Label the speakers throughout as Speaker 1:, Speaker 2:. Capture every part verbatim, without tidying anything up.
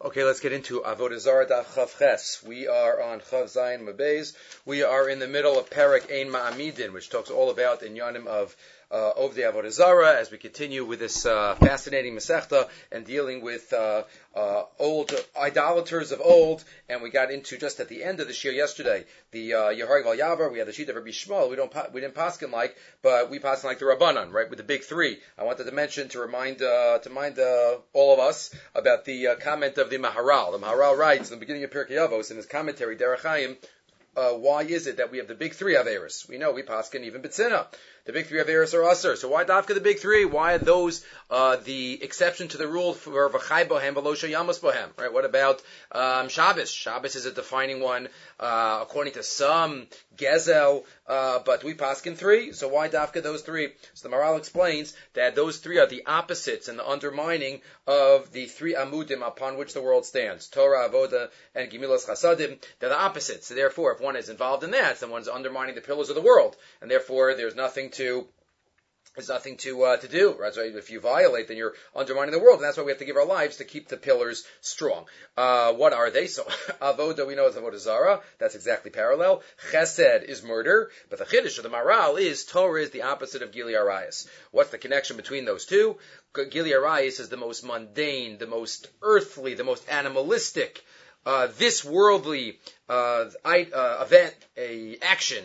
Speaker 1: Okay, let's get into Avodah Zarah Daf Chav Ches. We are on Chav Zayin Mabez. We are in the middle of Perek Ein Ma'amidin, which talks all about the Inyanim of uh, Ovdei Avodah Zarah, as we continue with this uh, fascinating Masechta and dealing with uh, uh, old idolaters of old. And we got into just at the end of the shir yesterday the uh, Yehareg Val Yavar. We had the sheet of Rabbi Shmuel. We don't we didn't paskin like, but we paskin like the Rabbanan, right, with the big three. I wanted to mention to remind uh, to remind uh, all of us about the uh, comment of the Maharal. The Maharal writes in the beginning of Pirkei Avos in his commentary Derech Chaim. Uh, why is it that we have the big three Averis? We know we paskin even B'tzina. The big three Averis are Aser. So why Dafka the big three? Why are those uh, the exception to the rule for V'chai Bohem V'lo Yamas Bohem? Right? What about um, Shabbos? Shabbos is a defining one uh, according to some Gezel, uh, but we paskin three. So why Dafka those three? So the Maharal explains that those three are the opposites and the undermining of the three Amudim upon which the world stands: Torah, Avoda, and Gemilas Chasadim. They're the opposites. So therefore, if one is involved in that, then one's undermining the pillars of the world, and therefore there's nothing to there's nothing to uh, to do. Right? So if you violate, then you're undermining the world, and that's why we have to give our lives to keep the pillars strong. Uh, what are they? So Avoda, we know, is Avodah Zarah. That's exactly parallel. Chesed is murder, but the Chiddush of the Maharal is Torah is the opposite of Gili Arayis. What's the connection between those two? Gili Arayis is the most mundane, the most earthly, the most animalistic, uh, this worldly uh, uh, event, a action,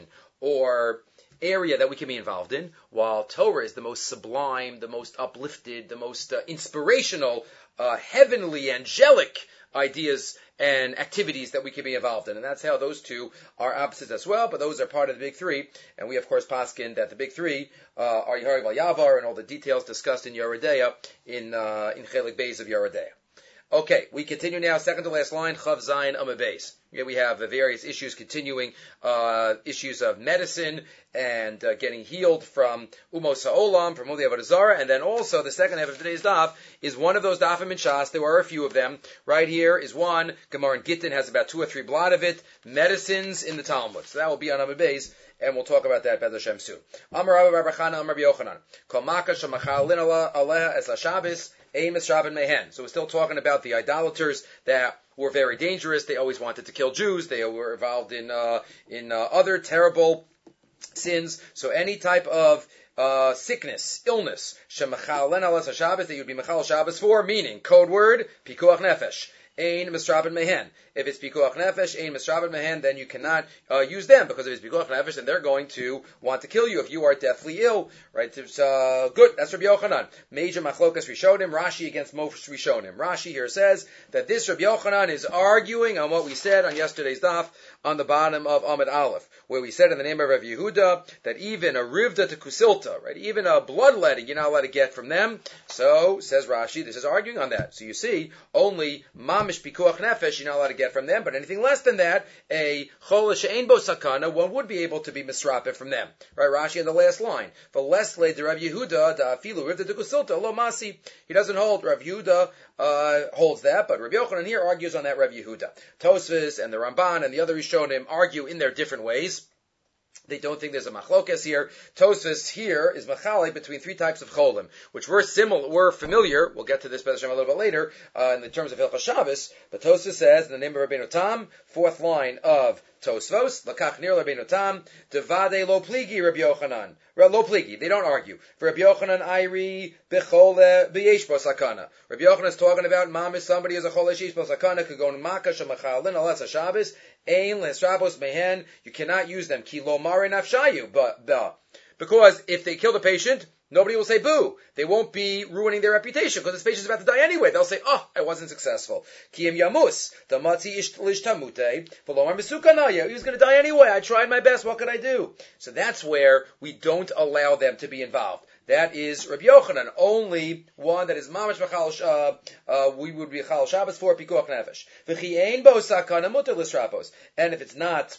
Speaker 1: or area that we can be involved in, while Torah is the most sublime, the most uplifted, the most uh, inspirational, uh, heavenly, angelic ideas and activities that we can be involved in. And that's how those two are opposites as well, but those are part of the big three. And we, of course, paskin that the big three uh, are Yehareg Val Yavar and all the details discussed in Yoredeya, in, uh, in Chelik Beis of Yoredeya. Okay, we continue now, second to last line, Chav Zayin Amud Beis. Here we have uh, various issues continuing, uh, issues of medicine and uh, getting healed from Umos HaOlam, from Ovdei Avodah Zarah, and then also the second half of today's daf is one of those dafim in Shas. There are a few of them. Right here is one. Gemara in Gittin has about two or three blot of it. Medicines in the Talmud. So that will be on Amud Beis, and we'll talk about that Bez Hashem soon. Amar Rabbi Bar Chana, Amar Rabbi Yochanan. Kol Maka Shemachalin Aleha Es HaShabbos Ein Misraben Mehen. So we're still talking about the idolaters that were very dangerous. They always wanted to kill Jews. They were involved in uh, in uh, other terrible sins. So any type of uh, sickness, illness, Shemachalen Alas HaShabbos, that you'd be Mechal Shabbos for, meaning, code word, Pikuach Nefesh. Ein Misraben Mehen. If it's Pikuach Nefesh, Ein Misraben Mehen, then you cannot uh, use them, because if it's Pikuach Nefesh, then they're going to want to kill you if you are deathly ill. Right? It's uh, good. That's Rabbi Yochanan. Major Machlokas Rishonim, Rashi against most Rishonim. Rashi here says that this Rabbi Yochanan is arguing on what we said on yesterday's daf on the bottom of Amud Aleph, where we said in the name of Rav Yehuda that even a Rivda to Kusilta, right, even a bloodletting, you're not allowed to get from them. So, says Rashi, this is arguing on that. So you see, only Mamish Pikuach Nefesh, you're not allowed to get from them, but anything less than that, a Chol She'ein Bo Sakana, one would be able to be misrapeh from them. Right, Rashi in the last line. For less laid the Rav Yehuda, da Afilu Rivda to Kusilta, Lo Masi. He doesn't hold. Rav Yehuda uh, holds that, but Rabbi Yochanan here argues on that Rav Yehuda. Tosfos and the Ramban and the other Rishonim argue in their different ways. They don't think there's a machlokes here. Tosfos here is machale between three types of cholim, which we're similar, we're familiar. We'll get to this Bez Hashem a little bit later uh, in the terms of Hilchos Shabbos. But Tosfos says in the name of Rabbeinu Tam, fourth line of Tosfos, Lakach Nir Rabbeinu Tam, Devade Lo Pligi Rabbi Yochanan. Lo Pligi, they don't argue. For Rabbi Yochanan, Ayri Bechole B'Yesh Bo Sakana. Rabbi Yochanan is talking about Mamis, somebody is a Chol Yesh Bo Sakana, could go to Makkah Shemachalin Alas HaShabbos. Ein lesrabos mehen, you cannot use them. Ki lo mare nafshayu, but the because if they kill the patient, nobody will say boo. They won't be ruining their reputation because this patient's about to die anyway. They'll say, oh, I wasn't successful. Ki em yamus, the matzi lish tamute, v'lomar mesukanaya. He was going to die anyway. I tried my best. What could I do? So that's where we don't allow them to be involved. That is Rabbi Yochanan, only one that is mamash machal. Uh, uh, we would be chal Shabbos for pikuach nefesh. V'chi ein bo sakana muter l'srapos. And if it's not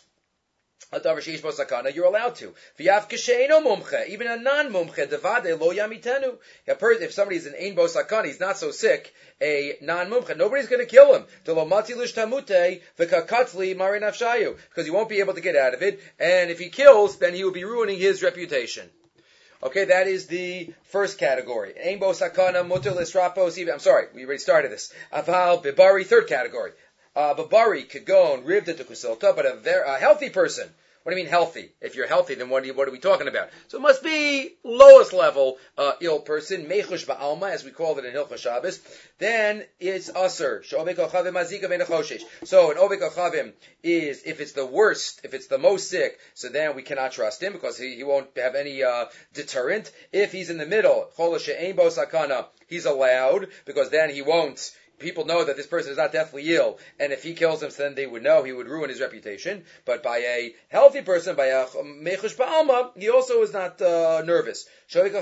Speaker 1: a davar sheish bo sakana, you're allowed to. V'yav kisheino mumche, even a non-mumche devade lo yamitenu. If somebody is an ein bo sakana, he's not so sick. A non-mumche, nobody's going to kill him. Lo mati lish tamute v'kakatli mari nafshayu, because he won't be able to get out of it. And if he kills, then he will be ruining his reputation. Okay, that is the first category. Ein bo sakana mutar lisrapos. I'm sorry, we already started this. Aval bibari, third category. Uh, bibari could go and rib the kusilta, but a, ver- a healthy person. What do you mean healthy? If you're healthy, then what, do you, what are we talking about? So it must be lowest level uh, ill person, mechush ba'alma, as we call it in Hilchos Shabbos. Then it's aser. So an ovek achavim is, if it's the worst, if it's the most sick, so then we cannot trust him because he, he won't have any uh, deterrent. If he's in the middle, chola she'ein bo sakana, he's allowed because then he won't. People know that this person is not deathly ill, and if he kills him, then they would know he would ruin his reputation. But by a healthy person, by a mechush ba'alma, he also is not uh, nervous. It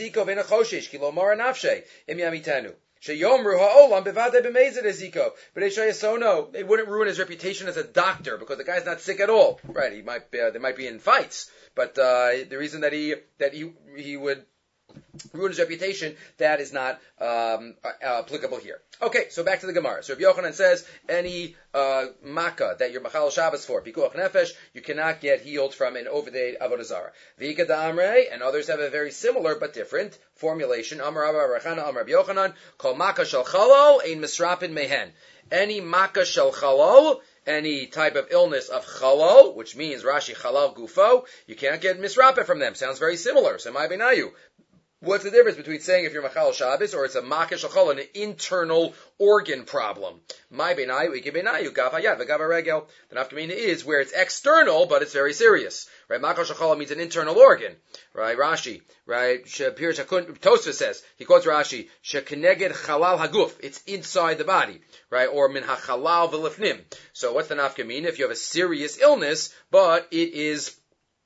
Speaker 1: wouldn't ruin his reputation as a doctor because the guy's not sick at all. Right? He might be, uh, they might be in fights, but uh, the reason that he that he he would ruin his reputation, that is not um, uh, applicable here. Okay, so back to the Gemara. So if Yochanan says any uh, makkah that you're machal Shabbos for, pikuach nefesh, you cannot get healed from an overday avodah zarah. V'ika da'amrei, and others have a very similar but different formulation. Amar Rabba Rechana, Amar Yochanan, kol makkah shel chalal, ein misrapin mehen. Any makkah shel chalal, any type of illness of chalal, which means Rashi chalal gufo, you can't get misrapin from them. Sounds very similar. So my benayu. What's the difference between saying if you're Machal Shabbos or it's a Makish Achol, an internal organ problem? My benayu, ike benayu, gav hayad, v'gav regel. The nafkamina is where it's external, but it's very serious. Right? Makish Achol means an internal organ. Right? Rashi. Right? Tosfos says, he quotes Rashi, shekeneged chalal haguf. It's inside the body. Right? Or min hachalal v'lifnim. So what's the nafkamina? If you have a serious illness, but it is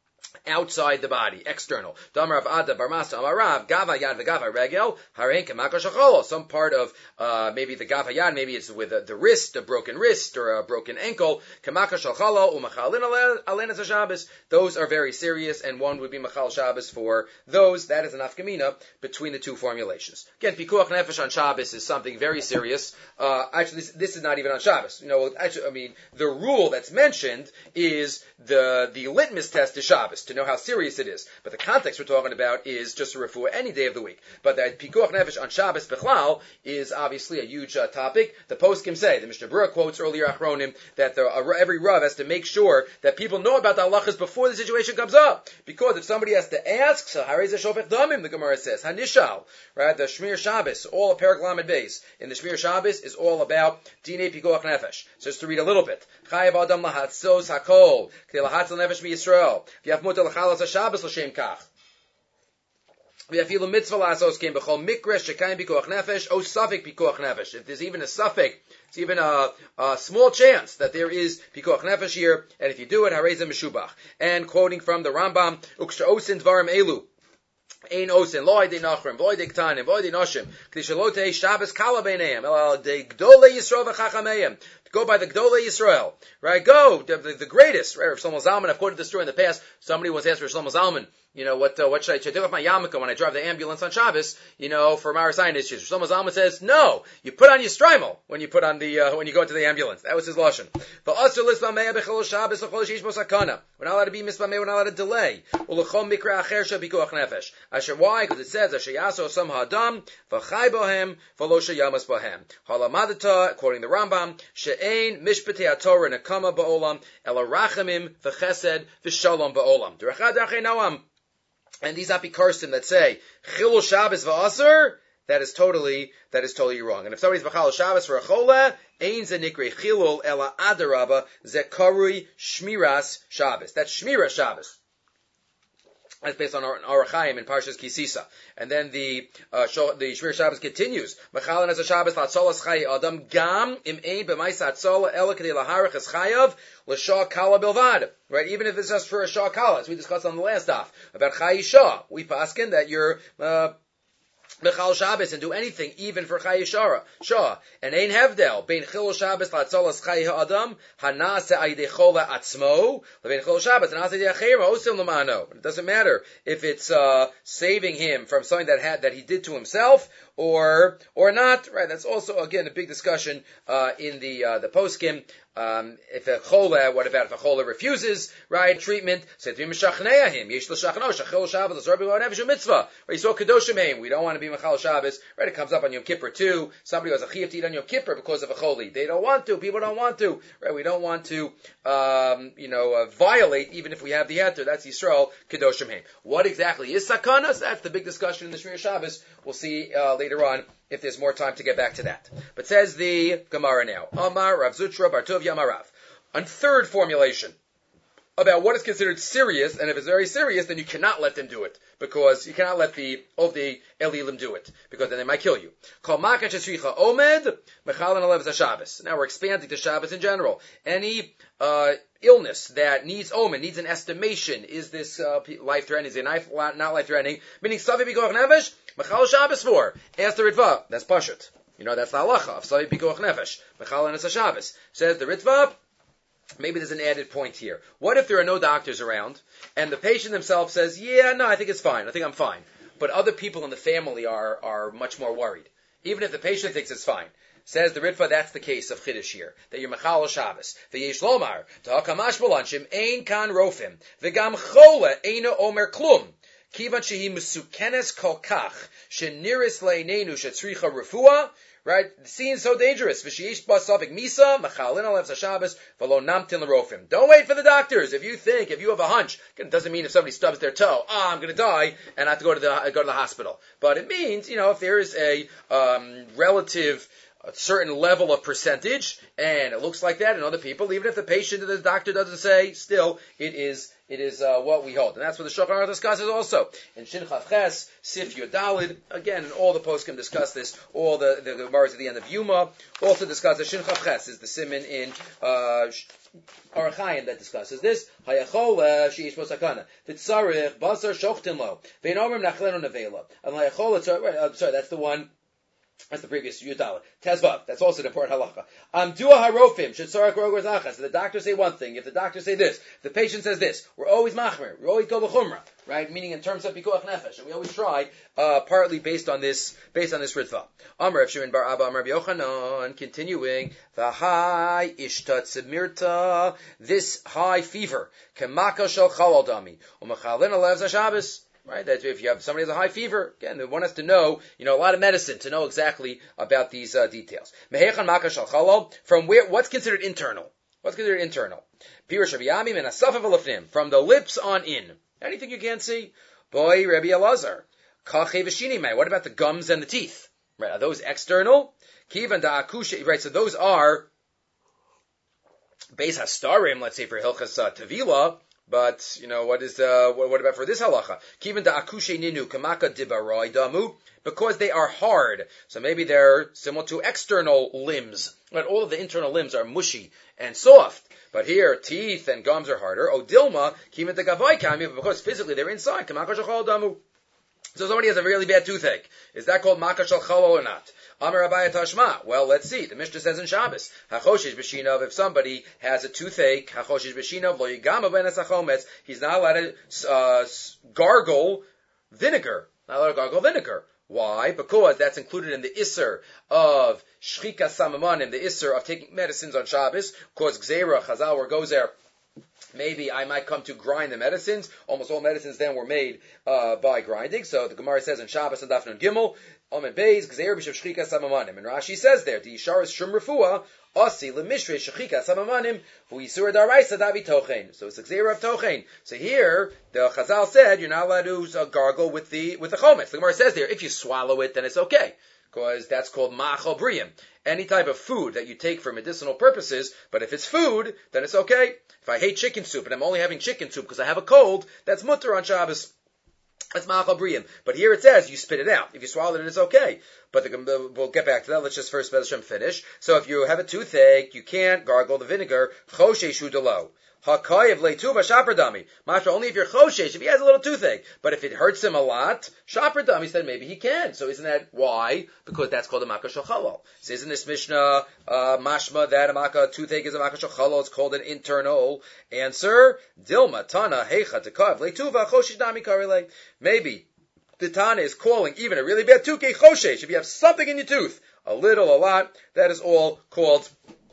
Speaker 1: outside the body, external. Damar of Ada Barmasa Amarav Gava Yad V'Gava Regel Harein Kemaka Shacholo. Some part of uh, maybe the Gava Yad, maybe it's with uh, the wrist, a broken wrist or a broken ankle. Kemaka Shacholo Umachalin Alenas Shabbos. Those are very serious, and one would be Machal Shabbos for those. That is an afkamina between the two formulations. Again, Pikuach Nefesh on Shabbos is something very serious. Uh, actually, this, this is not even on Shabbos. You know, actually, I mean, the rule that's mentioned is the the litmus test is Shabbos, to know how serious it is. But the context we're talking about is just a refuah any day of the week. But that Pikuach Nefesh on Shabbos Bechlal is obviously a huge uh, topic. The poskim say, the Mishnah Berurah quotes earlier Achronim, that the, uh, every Rav has to make sure that people know about the halachas before the situation comes up. Because if somebody has to ask, so Harei Shofech Damim, the Gemara says, Hanishal, right, the Shmir Shabbos, all of Perek Lamed Beis, in the Shmir Shabbos is all about Dinei Pikuach Nefesh. So just to read a little bit. Chayav Adam Lahatzos Hakol, K'dei Lahatzel Nefesh Mi-Yisrael, V'yaf Mutar L'chalas HaShabbos L'Shem Kach. V'yafilu mitzvah la'asos came b'chol mikresh shekayim pikuach nefesh o safek pikuach nefesh. If there's even a safek, it's even a, a small chance that there is pikuach nefesh here, and if you do it, harei meshubach. And quoting from the Rambam, uksha osin dvarim elu. Ein osin lo idei nachrim, lo idei ktanim, lo idei noshim, k'di shelo tei Shabbos kala beineim, el dei gdolei Yisrael v'chachameim. Go by the Gdolei Yisrael, right? Go, the, the, the greatest, right? Shlomo Zalman, I've quoted this story in the past. Somebody once asked for Shlomo Zalman, you know, what, uh, what should I, should I take off my yarmulke when I drive the ambulance on Shabbos, you know, for Marasayan issues? Shlomo Zalman says, no, you put on your strimal when you put on the, uh, when you go into the ambulance. That was his lashon. We're not allowed to be mispameh, we're not allowed to delay. Asher, why? Because it says, Asher yaso sam ha'adam, v'chai bohem, v'lo sheyamas bohem. Halamadata, quoting the Rambam, she'ein mishpatei haTorah nekama ba'olam, ela rachamim, v'chesed, v'shalom ba'olam. Derechad derechei noam. And these apikarsim that say, chilul Shabbos v'aser, that is totally, that is totally wrong. And if somebody's b'chal Shabbos for a chola, ein ze nikre chilul, ela adarabba, ze karui shmiras Shabbos. That's shmiras Shabbos. That's based on our Chaim in Parshas Kisisa. And then the uh, the Shmir Shabbos continues. Mechalan as a Shabbos latzolas chay adam gam im ein b'maisa atzola ela k'dei laharach es chayav l'shah kala bilvad. Right? Even if it's just for a shah kala, as we discussed on the last daf about chay shah, we paskin that you're uh, Mechal Shabbos and do anything, even for Chayi Shara, Shah. And Ein Hevdel, Bein Chil Shabbos Latzolas Chayi Ha'adam, Hanase Aydei Chola Atzmo, Bein Chil Shabbos, Hanase Aydei Achera, Osim Lamano. It doesn't matter if it's, uh, saving him from something that had, that he did to himself, or, or not, right? That's also, again, a big discussion, uh, in the, uh, the poskim. Um, if a chola, what about if a chola refuses, right, treatment? So to be mishachneahim, yesh l'shachno, shachil Shabbos, l'zor b'lo nefesh mitzvah. Right, you saw kedoshim heim. We don't want to be mechal Shabbos. Right, it comes up on Yom Kippur too. Somebody who has a chiyuv to eat on Yom Kippur because of a choli. They don't want to. People don't want to. Right, we don't want to, um, you know, uh, violate even if we have the heter. That's Yisrael kedoshim heim. What exactly is sakanas? That's the big discussion in the Shmir Shabbos. We'll see uh, later on if there's more time to get back to that. But says the Gemara now, Amar Rav Zutra Bar Tov Yamarav. On third formulation about what is considered serious, and if it's very serious, then you cannot let them do it, because you cannot let the of the Elilim do it, because then they might kill you. Kol Maka Shesricha Omed Mechalan Alev Shabbos. Now we're expanding to Shabbos in general. Any uh, illness that needs omen, needs an estimation, is this uh, life-threatening, is it not life-threatening, meaning Savi B'Koach Nefesh, Mechal Shabbos for. Ask the Ritva. That's Pashut. You know, that's the halacha of Savi B'Koach Nefesh. Mechal Nefesh Shabbos. Says the Ritva, maybe there's an added point here. What if there are no doctors around, and the patient himself says, yeah, no, I think it's fine, I think I'm fine. But other people in the family are, are much more worried. Even if the patient thinks it's fine. Says the Ritva, that's the case of Chiddush here. That you're Mechal Shabbos. V'yesh lomar, ta'akamash b'lanshim, ein kan rofim, v'gam chola, eina omer klum. Kivan shehi musukenes kol kach, sheniris le'inenu shetzricha refuah. Right? The scene is so dangerous. V'sheyesh b'savik misa, mechalin alev Shabbos, v'lo namtin l'rofim. Don't wait for the doctors. If you think, if you have a hunch, it doesn't mean if somebody stubs their toe, ah, oh, I'm going to die, and I have to go to the go to the hospital. But it means, you know, if there is a um, relative, a certain level of percentage, and it looks like that in other people, even if the patient or the doctor doesn't say, still, it is it is uh, what we hold. And that's what the Shulchan Aruch discusses also. In Shin Chav Ches, Sif Yodalid, again, and all the poskim discuss this, all the, the Gemaras at the end of Yuma, also discuss the Shin Chav Ches, is the siman in uh, Aruch Chaim that discusses this. Hayachol sheish posakana. V'tzarich basar shochtin lo. Ve'in omrim nachlenu nevela. And hayachol, sorry, that's the one. That's the previous Yudala. Tezvav. That's also an important halacha. Um, dua harofim. Shetzarak rogor zachas. So the doctors say one thing. If the doctor say this, if the patient says this, we're always machmer. We always go l'chumra. Right? Meaning in terms of pikuach nefesh. And we always try, uh, partly based on this, based on this ritva. Amar Rav Shimon bar Abba Amar Yochanan. Continuing. The high ishtat semirta. This high fever. Kemaka shel chalal dami. Umachalin alev Shabbos. Right, that if you have somebody has a high fever, again, they want us to know, you know, a lot of medicine to know exactly about these uh, details. Mehechan maka shal chalal, from where, what's considered internal? What's considered internal? Pirush Rabbi Yamim and Asafav Alafnim, from the lips on in. Anything you can't see? Boy, Rabbi Elazar. Kachei v'shinimai. What about the gums and the teeth? Right, are those external? Kivan da'akushe. Right, so those are Beis Hastarim, let's say for Hilchas uh, Tevila. But, you know, what is, uh, what, what about for this halacha? Kiven da akushe ninu kamaka dibarai damu, because they are hard. So maybe they're similar to external limbs. But all of the internal limbs are mushy and soft. But here, teeth and gums are harder. O dilma, kiven da gavai kami, because physically they're inside. Kamaka shachal damu. So somebody has a really bad toothache. Is that called maka shal chalal or not? Amar Abaye Tashma. Well, let's see. The Mishnah says in Shabbos, Hachoshish b'shinav, if somebody has a toothache, Hachoshish b'shinav, lo yigama ben asachometz, he's not allowed to uh, gargle vinegar. Not allowed to gargle vinegar. Why? Because that's included in the Isser of Shchika Samamanim, the Isser of taking medicines on Shabbos. Of course, Gzeira, Chazal, where goes there, maybe I might come to grind the medicines. Almost all medicines then were made uh, by grinding. So the Gemara says in Shabbos and Daf Nun Gimel, Omen Beis, Gzeir b'shav shchika samamanim. And Rashi says there, the Yisharis shum refuah, Asi l'mishrei shchika samamanim, hu yisur daraisa davi tochen. So it's a Gzeir of tochen. So here, the Chazal said, you're not allowed to uh, gargle with the, with the chometz. The Gemara says there, if you swallow it, then it's okay. Because that's called ma'achal briyim. Any type of food that you take for medicinal purposes, but if it's food, then it's okay. If I hate chicken soup and I'm only having chicken soup because I have a cold, that's mutter on Shabbos. That's ma'achal briyim. But here it says you spit it out. If you swallow it, it's okay. But the, we'll get back to that. Let's just first Bezashem finish. So if you have a toothache, you can't gargle the vinegar. Choshe shudalo. Hakayev leituva shaperdami. Masha, only if you're choshesh, if he has a little toothache. But if it hurts him a lot, shaperdami, then maybe he can. So isn't that why? Because that's called a makkah shel chalal. So isn't this Mishnah uh, mashma that a makkah toothache is a makkah shel chalal? It's called an internal answer. Dilma tana heicha tekav leituva choshesh dami karile. Maybe the Tana is calling even a really bad toothache choshesh. If you have something in your tooth, a little, a lot, that is all called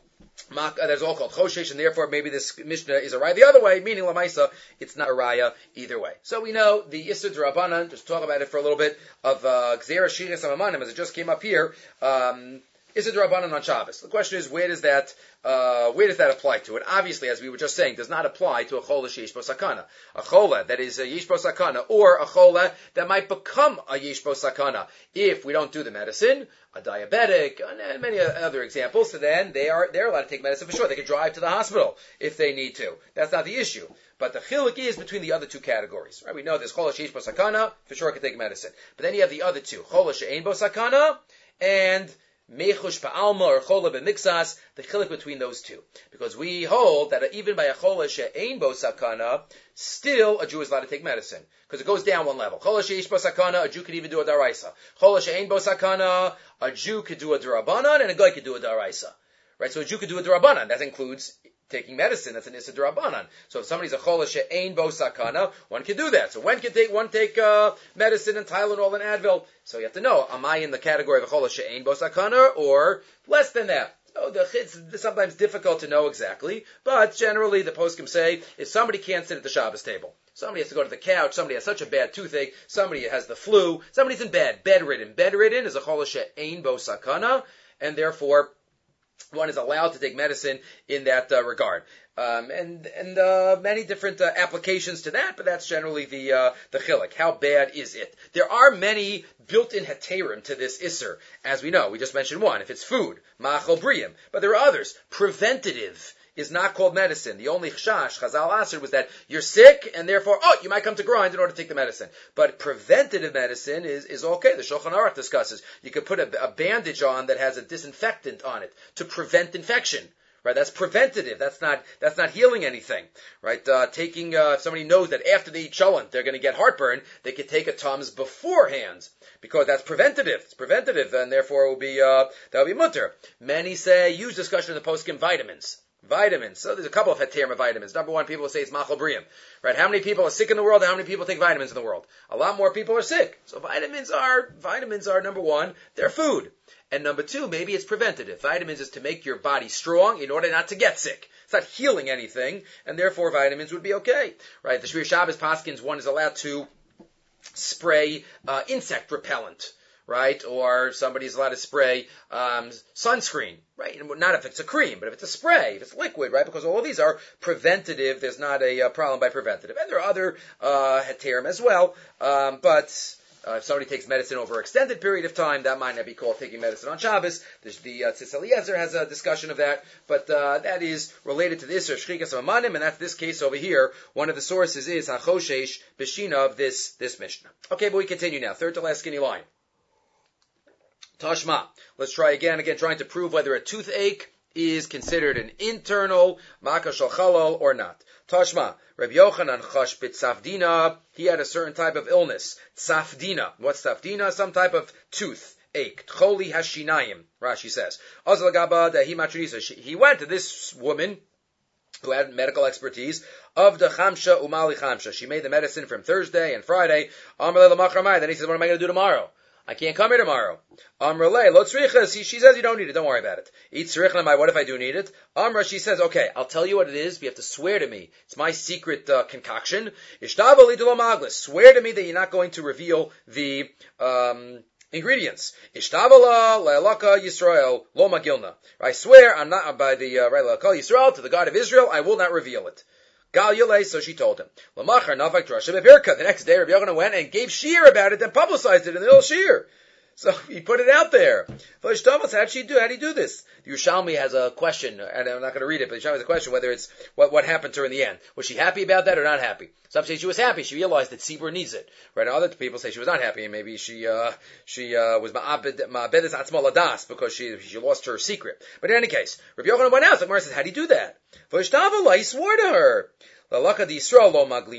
Speaker 1: Mak, uh, that's all called choshesh, and therefore maybe this Mishnah is a raya the other way, meaning lamaisa, it's not a raya either way. So we know the Issur D'Rabbanan, just talk about it for a little bit, of Gzera Shiras Amanim, as it just came up here, um, Issur D'Rabbanan on Shabbos. The question is, where does that, uh, where does that apply to? It obviously, as we were just saying, does not apply to a chola sheyesh bo sakana. A chola that is a yesh bo sakana, or a chola that might become a yesh bo sakana if we don't do the medicine, a diabetic, and many other examples. So then they are they're allowed to take medicine for sure. They can drive to the hospital if they need to. That's not the issue. But the chiluk is between the other two categories. Right? We know there's chola sheyesh bo sakana, for sure can take medicine. But then you have the other two, chola she'ein bo sakana, and mechush pa'alma or chola b'mixas, the chiluk between those two. Because we hold that even by a chola she'ein bo sakana, still a Jew is allowed to take medicine. Because it goes down one level. Chola she'esh bo sakana, a Jew could even do a daraisa. Chola she'ein bo sakana, a Jew could do a darabanan, and a guy could do a daraisa. Right? So a Jew could do a darabanan. That includes taking medicine. That's an issa darabanan. So if somebody's a chola she'ein bo sakana, one can do that. So when can take one take uh, medicine and Tylenol and Advil? So you have to know, am I in the category of a chola she'ein bo sakana or less than that? So the, it's sometimes difficult to know exactly, but generally the poskim say if somebody can't sit at the Shabbos table, somebody has to go to the couch, somebody has such a bad toothache, somebody has the flu, somebody's in bed, bedridden. Bedridden is a chola she'ein bo sakana, and therefore one is allowed to take medicine in that uh, regard. Um, and and uh, many different uh, applications to that, but that's generally the uh, the chiluk. How bad is it? There are many built-in heterim to this isser, as we know. We just mentioned one. If it's food, ma'achol briyim. But there are others. Preventative is not called medicine. The only chash, Chazal Asr, was that you're sick, and therefore, oh, you might come to grind in order to take the medicine. But preventative medicine is, is okay. The Shulchan Aruch discusses. You could put a, a bandage on that has a disinfectant on it to prevent infection. Right, that's preventative. That's not that's not healing anything. Right, uh, taking uh, if somebody knows that after they eat cholent they're going to get heartburn, they could take a Tums beforehand because that's preventative. It's preventative, and therefore it will be uh, that will be mutter. Many say use discussion in the poskim vitamins. Vitamins. So there's a couple of heterim of vitamins. Number one, people will say it's machal briyim. Right? How many people are sick in the world? And how many people take vitamins in the world? A lot more people are sick. So vitamins are vitamins are number one. They're food. And number two, maybe it's preventative. Vitamins is to make your body strong in order not to get sick. It's not healing anything, and therefore vitamins would be okay. Right? The Shvir Shabbos Paskins, one is allowed to spray uh, insect repellent. Right? Or somebody's allowed to spray um, sunscreen. Right? Not if it's a cream, but if it's a spray, if it's liquid, right? Because all of these are preventative. There's not a, a problem by preventative. And there are other uh, heterim as well. Um, but uh, if somebody takes medicine over an extended period of time, that might not be called taking medicine on Shabbos. There's the uh, Tzitz Eliezer has a discussion of that. But uh, that is related to this, or Shchikas Amanim, and that's this case over here. One of the sources is HaChoshesh B'Shina of this, this Mishnah. Okay, but we continue now. Third to last skinny line. Tashma. Let's try again, again, trying to prove whether a toothache is considered an internal makkah shel chalal or not. Tashma. Rabbi Yochanan chash b'tzafdina. He had a certain type of illness. Tzafdina. What's tzafdina? Some type of toothache. Tcholi hashinayim. Rashi says. Azal gaba dahi matrinisa. He went to this woman who had medical expertise of the chamsha umali chamsha. She made the medicine from Thursday and Friday. Amar lemachramai. Then he says, what am I going to do tomorrow? I can't come here tomorrow. Amrele, lo tzrichas. She says you don't need it. Don't worry about it. Eat tzrichna. What if I do need it? Amra, she says, okay, I'll tell you what it is. You have to swear to me. It's my secret uh, concoction. Ishtavali lo maglis. Swear to me that you're not going to reveal the um, ingredients. Ishtavala le'alaka Yisrael lo magilna. I swear, I'm not by the uh, right le'alaka Yisrael to the God of Israel. I will not reveal it. Gal Yalei, so she told him. Lamachar Navak Drasha Bebirka. The next day, Rabbi Yochanan went and gave shir about it and publicized it in the little shir. So he put it out there. How did she do? How do you do this? The Yerushalmi has a question, and I'm not going to read it, but the Yerushalmi has a question whether it's what what happened to her in the end. Was she happy about that or not happy? Some say she was happy. She realized that Tzibur needs it. Right? Other people say she was not happy, and maybe she uh, she uh, was ma'abedes atzma ladas because she she lost her secret. But in any case, Rabbi Yochanan went out. So Gemara says, how do you do that? He swore to her. He swore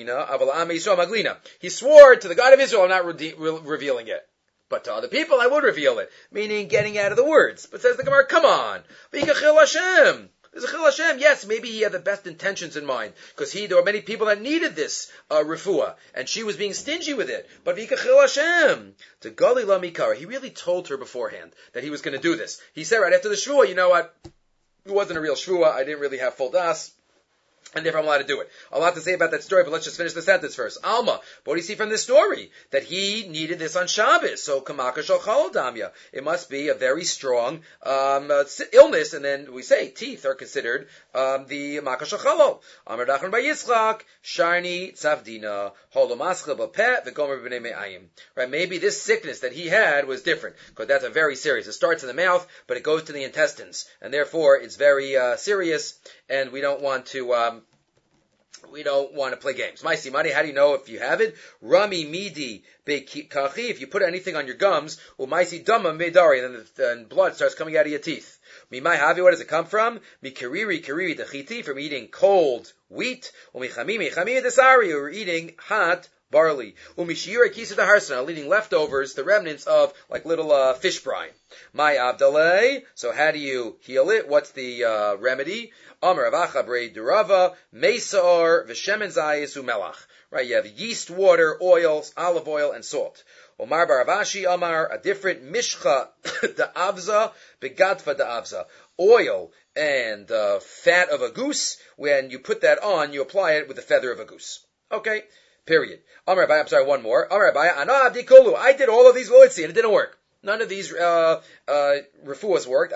Speaker 1: to the God of Israel, I'm not re- re- revealing it. But to other people, I would reveal it. Meaning getting out of the words. But says the Gemara, come on. There's a Chil Hashem. Yes, maybe he had the best intentions in mind. Because he, there were many people that needed this uh, refuah. And she was being stingy with it. But Vika Chil Hashem. To Gali Lamikara. He really told her beforehand that he was going to do this. He said right after the Shvuah, you know what? It wasn't a real Shvuah. I didn't really have full das. And therefore I'm allowed to do it. A lot to say about that story, but let's just finish the sentence first. Alma, what do you see from this story? That he needed this on Shabbos. So, kamaka shal chalodamya. It must be a very strong um, uh, illness, and then we say teeth are considered um, the maka shal chalol. Amar dachon by Yitzchak, sharni tzavdina, holomaschel b'peh, v'gomer b'nei me'ayim. Right, maybe this sickness that he had was different, because that's a very serious. It starts in the mouth, but it goes to the intestines, and therefore it's very uh, serious, and we don't want to... Um, We don't want to play games. Maisi money, how do you know if you have it? Rami midi beikachi, if you put anything on your gums, umaisi dama medari, then then blood starts coming out of your teeth. Mimai havi, where does it come from? Mikariri kariri dechiti, from eating cold wheat. Umichamimi chamimi desari, or eating hot barley. Umishira kisa de harsana, eating leftovers, the remnants of like little uh, fish brine. My abdaleh, so how do you heal it? What's the uh, remedy? Amar avacha brei durava, mesaor, v'shemen zayis umelach. Right, you have yeast, water, oils, olive oil, and salt. Omar baravashi amar, a different mishcha da avza, begatfa da avza. Oil and uh, fat of a goose. When you put that on, you apply it with the feather of a goose. Okay, period. Amar Abaya, I'm sorry, one more. Amar Abaya, ana abdi kolu. I did all of these loitzi, and it didn't work. None of these uh, uh, refuahs worked.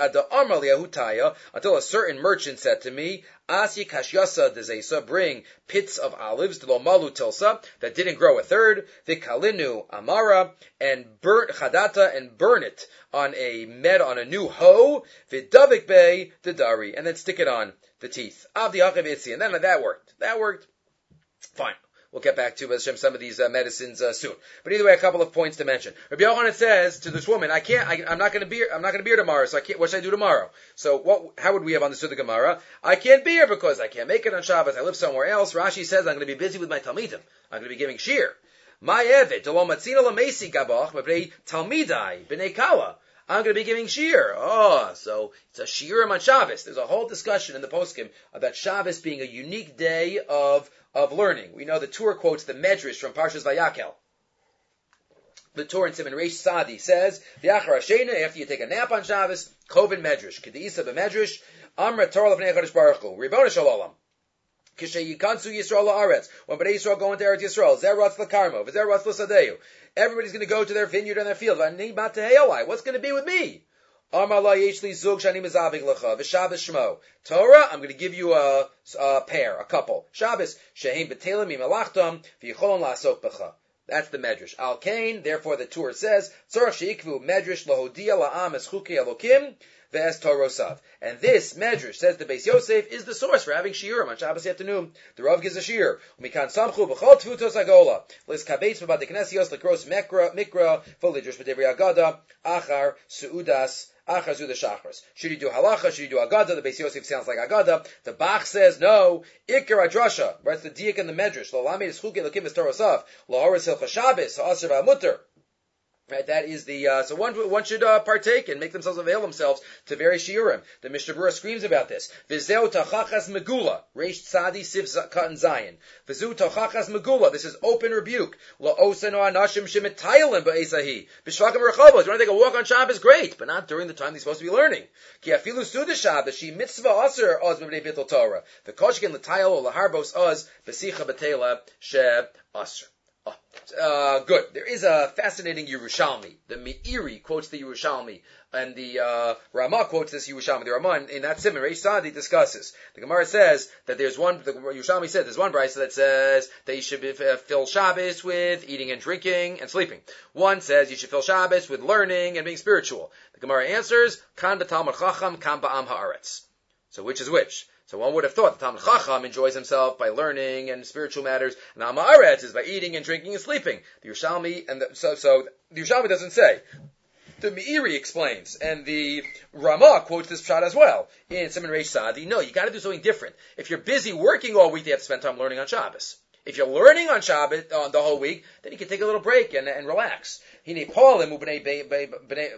Speaker 1: Until a certain merchant said to me, Asi kashyasa dezesa, bring pits of olives, malu tilsa, that didn't grow a third, vikalinu amara, and burn chadata, and burn it on a med, on a new hoe, vidavik bay dedari, and then stick it on the teeth. Avdi achav itzi, and then that worked. That worked. Fine. We'll get back to Hashem, some of these uh, medicines uh, soon. But either way, a couple of points to mention. Rabbi Yochanan says to this woman, "I can't. I, I'm not going to be. Here, I'm not going to be here tomorrow. So I can't. What should I do tomorrow? So what? How would we have understood the Gemara? I can't be here because I can't make it on Shabbos. I live somewhere else. Rashi says I'm going to be busy with my talmidim. I'm going to be giving shir. My evet lo matzina lamesi gabach b'nei talmidai b'nei kala. I'm going to be giving shir. Oh, so it's a shirim on Shabbos. There's a whole discussion in the poskim about Shabbos being a unique day of of learning. We know the Torah quotes the Medrash from Parshas Vayakel. The Torah in Siman Reish Sadi says, "V'achar Hashena, after you take a nap on Shabbos, Kovin Medrash, Kedisa b'Medrash, Amra Torah l'Vnei Hakadosh Baruch Hu, Ribbono Shel Olam, Kishay Yikansu Yisrael la'aretz, when Bnei Yisrael go into Eretz Yisrael, Zer Ratz l'Karmo, V'zer Ratz l'Sadeu, everybody's going to go to their vineyard and their field. V'ani Mateheyolai, what's going to be with me? Amar la yesh li zug shani mezavig lecha v'Shabbos shmo. Torah, I'm going to give you a, a pair, a couple. Shabbos shehem betelim imelachtam v'yicholon la'asok b'cha. That's the Medrash. Al Kain, therefore the Torah says, Tzorach sheikvu Medrash lahodia la'am es chukei Elokim ve'es Torosav. And this Medrash, says the Beis Yosef, is the source for having shiurim on Shabbos afternoon. The Rav gives a shiur. Umikan samchu b'chol tfutos agola. Lis kabetz v'bad deknesios l'kros mikra, mikra, v'lidrash b'devri agada, achar, su'udas, achar zu the shachros. Should you do halacha? Should you do agada? The Beis Yosef sounds like agada. The Bach says no. Ikar adrasha. Writes the diak in the Medrash. Lo lamed es chukei Elokim es Torosav. Lo horis hilcha Shabbos, ha'aser v'amuter. Right, that is the, uh, so one, one should, uh, partake and make themselves avail themselves to various shiurim. The Mishnah Berurah screams about this. V'zeu tachachas megula, reish tzadi siv katan zayin. V'zeu tachachas megula, this is open rebuke. Lo oseno anashim shemetaylim ba'esahi. B'shvakam rechovos, you want to take a walk on Shabbos, great, but not during the time they're supposed to be learning. Ki afilu suda Shabbos, she mitzvah aser oz b'bnei bittul Torah. V'koshkin l'tayel o l'harbos oz b'sicha b'tela sheb aser. Oh, uh, good. There is a fascinating Yerushalmi. The Meiri quotes the Yerushalmi and the uh, Ramah quotes this Yerushalmi. The Ramah in, in that Simon Reish Sadi discusses. The Gemara says that there's one. The Yerushalmi said there's one brisa that says that you should be, uh, fill Shabbos with eating and drinking and sleeping. One says you should fill Shabbos with learning and being spiritual. The Gemara answers, Kan b'Talmud Chacham, Kan ba'am haaretz. So which is which? So one would have thought the Talmud Chacham enjoys himself by learning and spiritual matters, and Am haaretz is by eating and drinking and sleeping. The Yerushalmi and the, so so the Yerushalmi doesn't say. The Meiri explains, and the Ramah quotes this pshat as well in Simon Reish Sadi. No, you got to do something different. If you're busy working all week, you have to spend time learning on Shabbos. If you're learning on Shabbat on uh, the whole week, then you can take a little break and, and relax. I'm reading the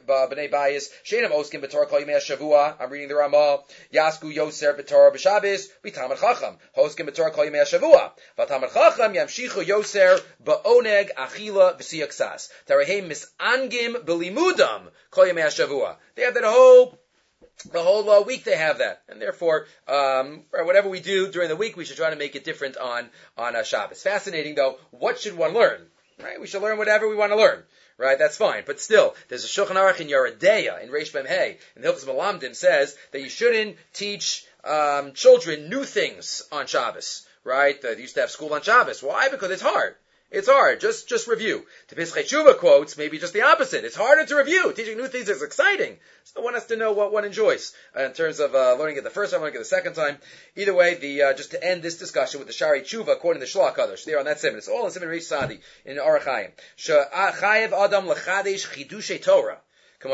Speaker 1: Ramah. Yasku Yoser b'Torah b'Shabbos b'Talmud Chacham. Hoskim b'Torah kol yimei Shavua. V'Talmud Chacham yamshichu Yoser b'Oneg Achila v'Siyaksas. Tarehem misangim b'Limudam kol yimei Shavua. They have that whole The whole uh, week they have that, and therefore, um, whatever we do during the week, we should try to make it different on on uh, Shabbos. Fascinating, though. What should one learn? Right? We should learn whatever we want to learn. Right? That's fine. But still, there's a Shulchan Aruch in Yeredeya in Reish Mem Hey, and Hilchos Melamdim says that you shouldn't teach um, children new things on Shabbos. Right? Uh, they used to have school on Shabbos. Why? Because it's hard. It's hard. Just just review. The Pischei Tshuva quotes maybe just the opposite. It's harder to review. Teaching new things is exciting. So one has to know what one enjoys uh, in terms of uh, learning it the first time, learning it the second time. Either way, the uh, just to end this discussion with the Shari Tshuva quoting the Shlach Kadosh there on that Simon. It's all in Simon Reish Sadi in Orach Chaim. Chayev Adam lechadesh chidushay Torah. We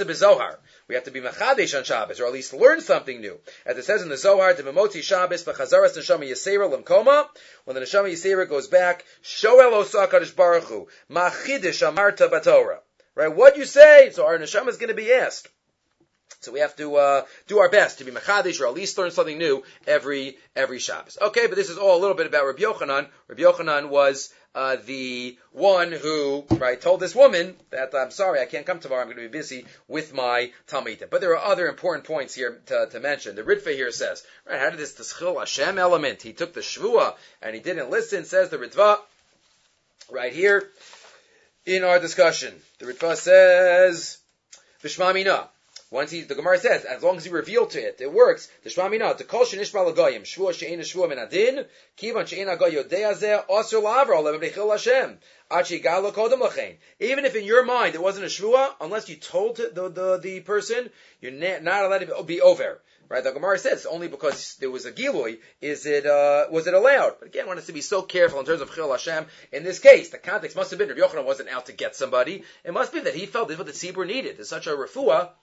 Speaker 1: have to be machadesh on Shabbos, or at least learn something new. As it says in the Zohar, the Memoti Shabbos, v'chazaras neshama yisera l'mkoma, when the neshama yisera goes back, shoel osa kadosh baruch hu, machidish amarta b'Torah. Right, what you say, so our neshama is going to be asked. So we have to uh, do our best to be machadesh, or at least learn something new every every Shabbos. Okay, but this is all a little bit about Rabbi Yochanan. Rabbi Yochanan was uh, the one who, right, told this woman that, I'm sorry, I can't come tomorrow, I'm going to be busy with my Talmidim. But there are other important points here to, to mention. The Ritva here says, right, how did this T'schil Hashem element, he took the Shvua and he didn't listen, says the Ritva, right here in our discussion. The Ritva says, V'shma mina. Once he, the Gemara says, as long as he revealed to it, it works. The Shema Mina, the Kol Shenishma L'Goyim, Shvua She'ena Shvua Min Adin, Kivan She'ena Goy Yodea Zeh, Osir Lavra, Levim Bechil Hashem, Achi Galo Kodem Lachein. Even if in your mind it wasn't a Shvua, unless you told the, the, the person, you're not allowed to be over. Right? The Gemara says, only because there was a Gilui, is it, uh, was it allowed? But again, one has to be so careful in terms of Chil Hashem. In this case, the context must have been, Rabbi Yochanan wasn't out to get somebody. It must be that he felt this is what the Tzibur needed. There's such a refuah,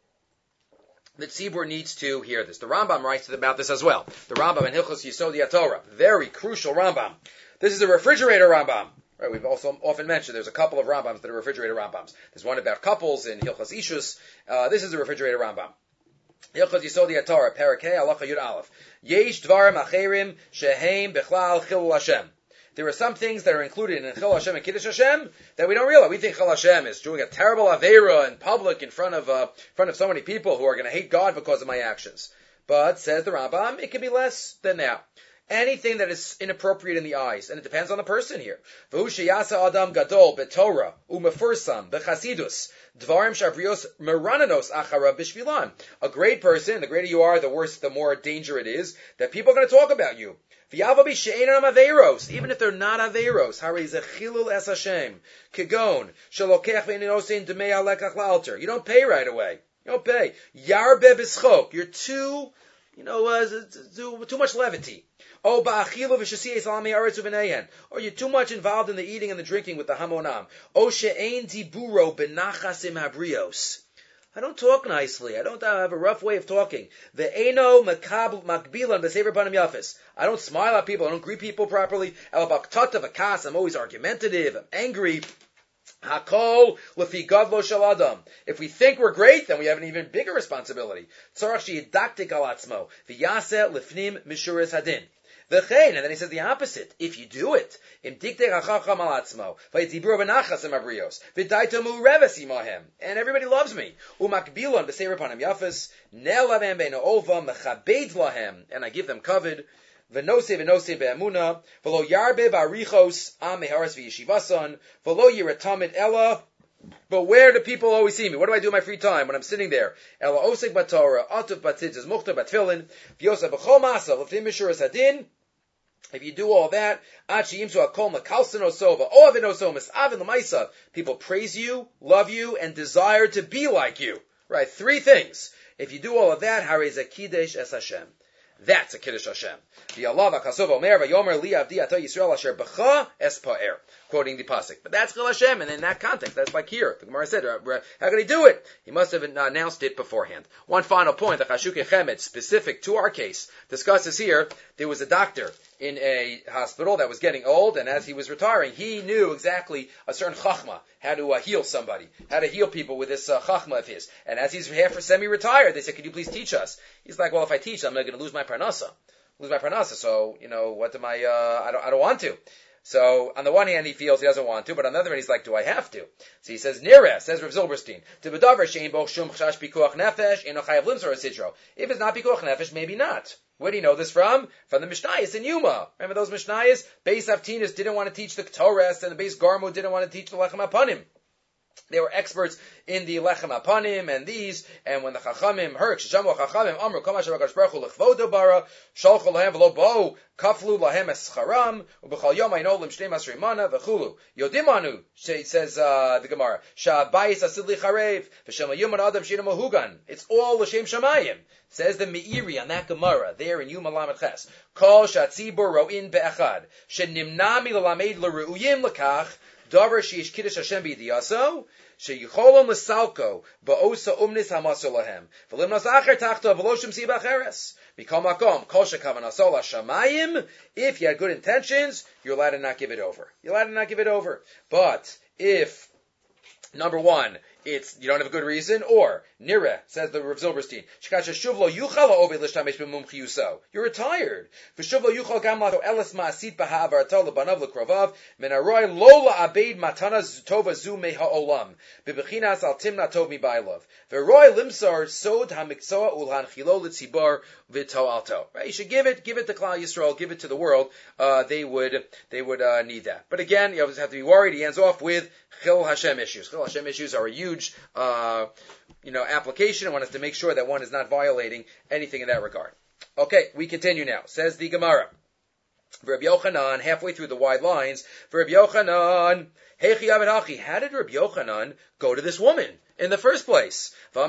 Speaker 1: the Tzibur needs to hear this. The Rambam writes about this as well. The Rambam in Hilchos Yesod Torah, very crucial Rambam. This is a refrigerator Rambam. Right, we've also often mentioned there's a couple of Rambams that are refrigerator Rambams. There's one about couples in Hilchos Ishus. Uh, this is a refrigerator Rambam. Hilchos Yesod Torah, Perek Hey, Halacha Yud Aleph. Yesh dvarim acherim sheheim bechlal chilul Hashem. There are some things that are included in Chil Hashem and Kiddush Hashem that we don't realize. We think Chil Hashem is doing a terrible Aveira in public in front of uh, in front of so many people who are going to hate God because of my actions. But, says the Rambam, it can be less than that. Anything that is inappropriate in the eyes, and it depends on the person here. V'hu sheyasa adam gadol b'Torah u'mefursam b'chasidus dvarim shabrios merananos acharav b'shvilan. A great person, the greater you are, the worse, the more danger it is that people are going to talk about you. Even if they're not averos, you don't pay right away. You don't pay. Yarbe b'schok. You're too, you know, uh, too, too much levity. Or you're too much involved in the eating and the drinking with the hamonam. I don't talk nicely. I don't I have a rough way of talking. The eno makbilan b'sever panim yafis. I don't smile at people. I don't greet people properly. El baktata v'kas. I'm always argumentative. I'm angry. Hakol lefi gadlo shel adam. If we think we're great, then we have an even bigger responsibility. Tzarach sheyidaktik al atzmo v'yaseh lefnim mishuras hadin. V'chein, and then he says the opposite. If you do it, im diktek hachacham al atzmo, v'yitibru benachas emabrios, v'daitamu reves imahem, and everybody loves me. Umakbilon b'seir panim yafas, ne'lavem be'no ova, mechabed lahem, and I give them covet. V'nosei v'nosei be'emuna, v'lo yarbe ba'arichos am meharas v'yeshivason, v'lo yiratamid ella But where do people always see me? What do I do in my free time when I'm sitting there? Ela osek batorah, atuf batzitzis, muchtar batfilin, v'yosef b'chol masa, l'ftim mishuras hadin. If you do all that, people praise you, love you, and desire to be like you. Right? Three things. If you do all of that, harei kidesh es Hashem. That's a Kiddush Hashem. Quoting the pasuk, but that's Chil Hashem, and in that context, that's like here. The Gemara said, "How can he do it? He must have announced it beforehand." One final point: the Chashukei Chemed, specific to our case, discusses here. There was a doctor in a hospital that was getting old, and as he was retiring, he knew exactly a certain chachma, how to uh, heal somebody, how to heal people with this uh, chachma of his. And as he's half or semi-retired, they said, "Could you please teach us?" He's like, "Well, if I teach, I'm not going to lose my parnasa, lose my parnasa. So, you know, what am I? Uh, I don't, I don't want to." So, on the one hand, he feels he doesn't want to, but on the other hand, he's like, do I have to? So he says, Nira, says Rav Zilberstein, if it's not pikuach nefesh, maybe not. Where do you know this from? From the Mishnayos in Yuma. Remember those Mishnayos? Beis Avtinus didn't want to teach the Torah, and the Beis Garmu didn't want to teach the Lechem HaPanim. They were experts in the Lechem HaPanim and these, and when the Chachamim heard, Sheshamu Chachamim, Amru, Kol Masher HaKadosh Baruch Hu L'chvodo Bara, Shalchu Lahem V'lo Bo, Kaflu Lahem Escharam, U'B'chal Yom Hayno Lim Shnei Masrei Mana, V'chulu. Yodimanu, says uh, the Gemara, Sha'abayis Asid Li Charev, V'Shem HaYuman Adam Shina Mohugan. It's all L'Shem Shamayim. Says the Meiri on that Gemara, there in Yuma Lamed Ches. Kol Shatzibur Ro'in Be'echad, Shenimnami L'Lamed L'Re'uyim L'Kach, Davar Sheish Kiddush Hashem B'Yidiyaso, Sheyicholom L'Salko, Ba'osa Umnis Hamaso Lahem, V'lim Nas Acher Tachta V'loshim Si B'Acheres, Mikol Makom, Kol Shekavanasol HaShamayim, if you had good intentions, you're allowed to not give it over. You're allowed to not give it over. But if, number one, it's, you don't have a good reason, or, Nira, says the Rav Zilberstein, you're retired. Right? You should give it, give it to Klal Yisrael, give it to the world, uh, they would, they would, uh, need that. But again, you always have to be worried. He ends off with Chil Hashem issues. Chil Hashem issues are a huge, uh, you know, application. One has to make sure that one is not violating anything in that regard. Okay, we continue now. Says the Gemara. For Rabbi Yochanan, halfway through the wide lines, for Rabbi Yochanan, Heichi Avid Hachi, how did Rabbi Yochanan go to this woman in the first place? Didn't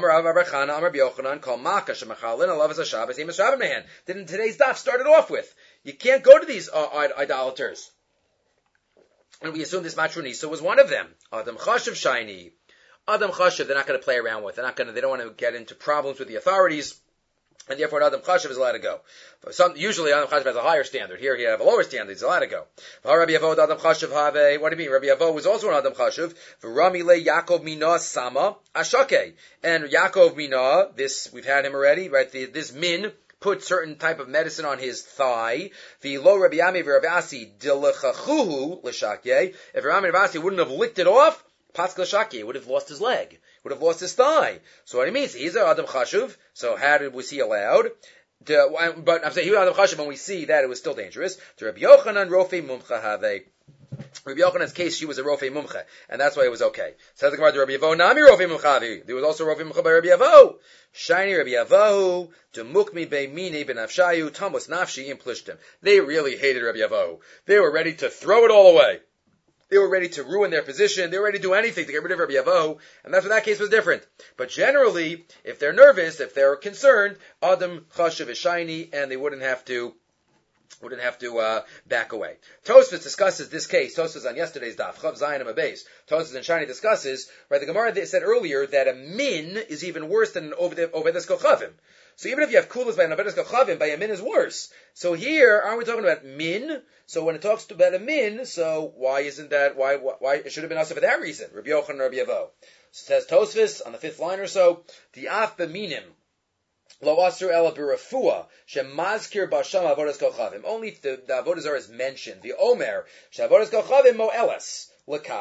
Speaker 1: today's daf start it off with? You can't go to these uh, idolaters. And we assume this Matronisa was one of them. Adam Chashav Shaini. Adam Chashav, they're not going to play around with. They're not going to, they don't want to get into problems with the authorities. And therefore, Adam Chashav is allowed to go. Some, usually, Adam Chashav has a higher standard. Here, he has a lower standard. He's allowed to go. Rabbi Yavo, Adam Chashav have. What do you mean? Rabbi Yavo was also an Adam Chashav. V'rami le Yaakov Mina Sama Ashake. And Yaakov Mina, this, we've had him already, right? The, this min put certain type of medicine on his thigh. The lo Rabbi Yami v'Rabbi Asi dilechachuhu l'shakye. If Rabbi Asi wouldn't have licked it off, Patzke l'shakye would have lost his leg, would have lost his thigh. So what it means, he's an Adam Chashuv. So how did was he allowed? To, but I'm saying he was Adam Chashuv, and we see that it was still dangerous. To Rabbi Yochanan Rofi Mumcha have. Rabbi Yochanan's case, she was a Rofi Mumcha, and that's why it was okay. Says the Gemara to Rabbi Yavo, Nami Rofi Mumcha. There was also Rofi Mumcha by Rabbi Yavo. Shiny Rabbi Yavo, to Mukmi Be Mini Ben Nafshayu, Tamos Nafshi in Plishtim. They really hated Rabbi Yavo. They were ready to throw it all away. They were ready to ruin their position. They were ready to do anything to get rid of Rabbi Yavo, and that's why that case was different. But generally, if they're nervous, if they're concerned, Adam Chashav is shiny, and they wouldn't have to wouldn't have to uh, back away. Tosfos discusses this case. Tosfos on yesterday's daf, Chav Zayin and Mabeis. Tosfos and Shani discusses, right, the Gemara said earlier that a min is even worse than an Ovedes Kochavim. So even if you have kulas by an Ovedes Kochavim, by a min is worse. So here, aren't we talking about min? So when it talks about a min, so why isn't that, why, why, why it should have been also for that reason? Rabbi Yochanan and Rabbi Yavo. Says Tosfos on the fifth line or so, the af b'minim. Lo asur ela b'refua shemazkir b'asham avodas kochavim. Only if the, the avodas are is mentioned. The omer she'avodas kochavim mo elas lekach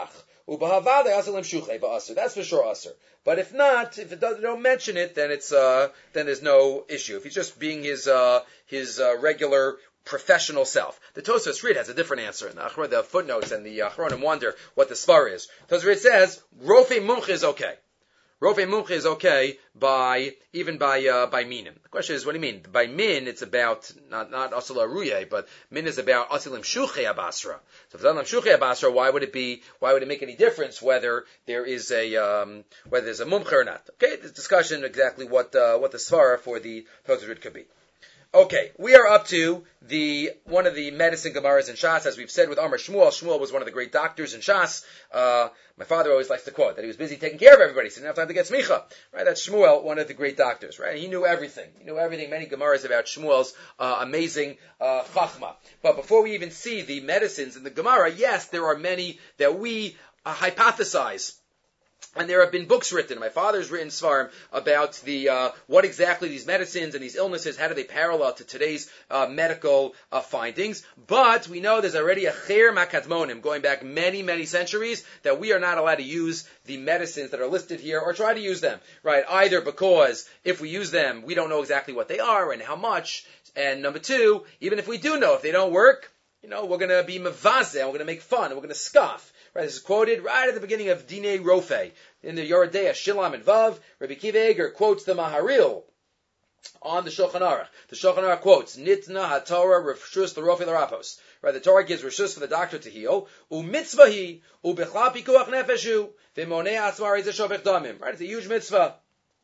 Speaker 1: Ubahavada asalim shuchei ba'asr. That's for sure asr. But if not, if it doesn't, don't mention it, then it's uh, then there's no issue. If he's just being his uh, his uh, regular professional self. The Tosfos Reed has a different answer. In the, the footnotes and the Achronim wonder what the svar is. Tosfos Reed says Rofe Mumche is okay. Rofe Mumche is okay by even by uh, by minim. The question is, what do you mean? By min, it's about not not asal aruye, but min is about asilim shuchei abasra. So if it's asilim shuchei abasra, why would it be? Why would it make any difference whether there is a um, whether there's a mumche or not? Okay, this discussion exactly what uh, what the svara for the Tosfos Reed could be. Okay, we are up to the one of the medicine gemaras in Shas, as we've said with Amar Shmuel. Shmuel was one of the great doctors in Shas. Uh, my father always likes to quote that he was busy taking care of everybody, so he didn't have time to get smicha. Right? That's Shmuel, one of the great doctors. Right? He knew everything. He knew everything. Many gemaras about Shmuel's uh, amazing uh, chachma. But before we even see the medicines in the gemara, yes, there are many that we uh, hypothesize. And there have been books written. My father's written svarim about the uh, what exactly these medicines and these illnesses, how do they parallel to today's uh, medical uh, findings. But we know there's already a cher makadmonim going back many, many centuries that we are not allowed to use the medicines that are listed here or try to use them. Right? Either because if we use them, we don't know exactly what they are and how much. And number two, even if we do know, if they don't work, you know, we're going to be mavazeh, and we're going to make fun, and we're going to scoff. Right, this is quoted right at the beginning of Dinei Rofe in the Yoredeya Shilam and Vav. Rabbi Kiva Eger quotes the Maharil on the Shulchan Aruch. The Shulchan Aruch quotes Nitna HaTorah Rishus l'Rofe l'Rapos. Right, the Torah gives rishus for the doctor to heal. Umitzvahi ubechla pikuach nefeshu v'monei asmari zeshovech damim. Right, it's a huge mitzvah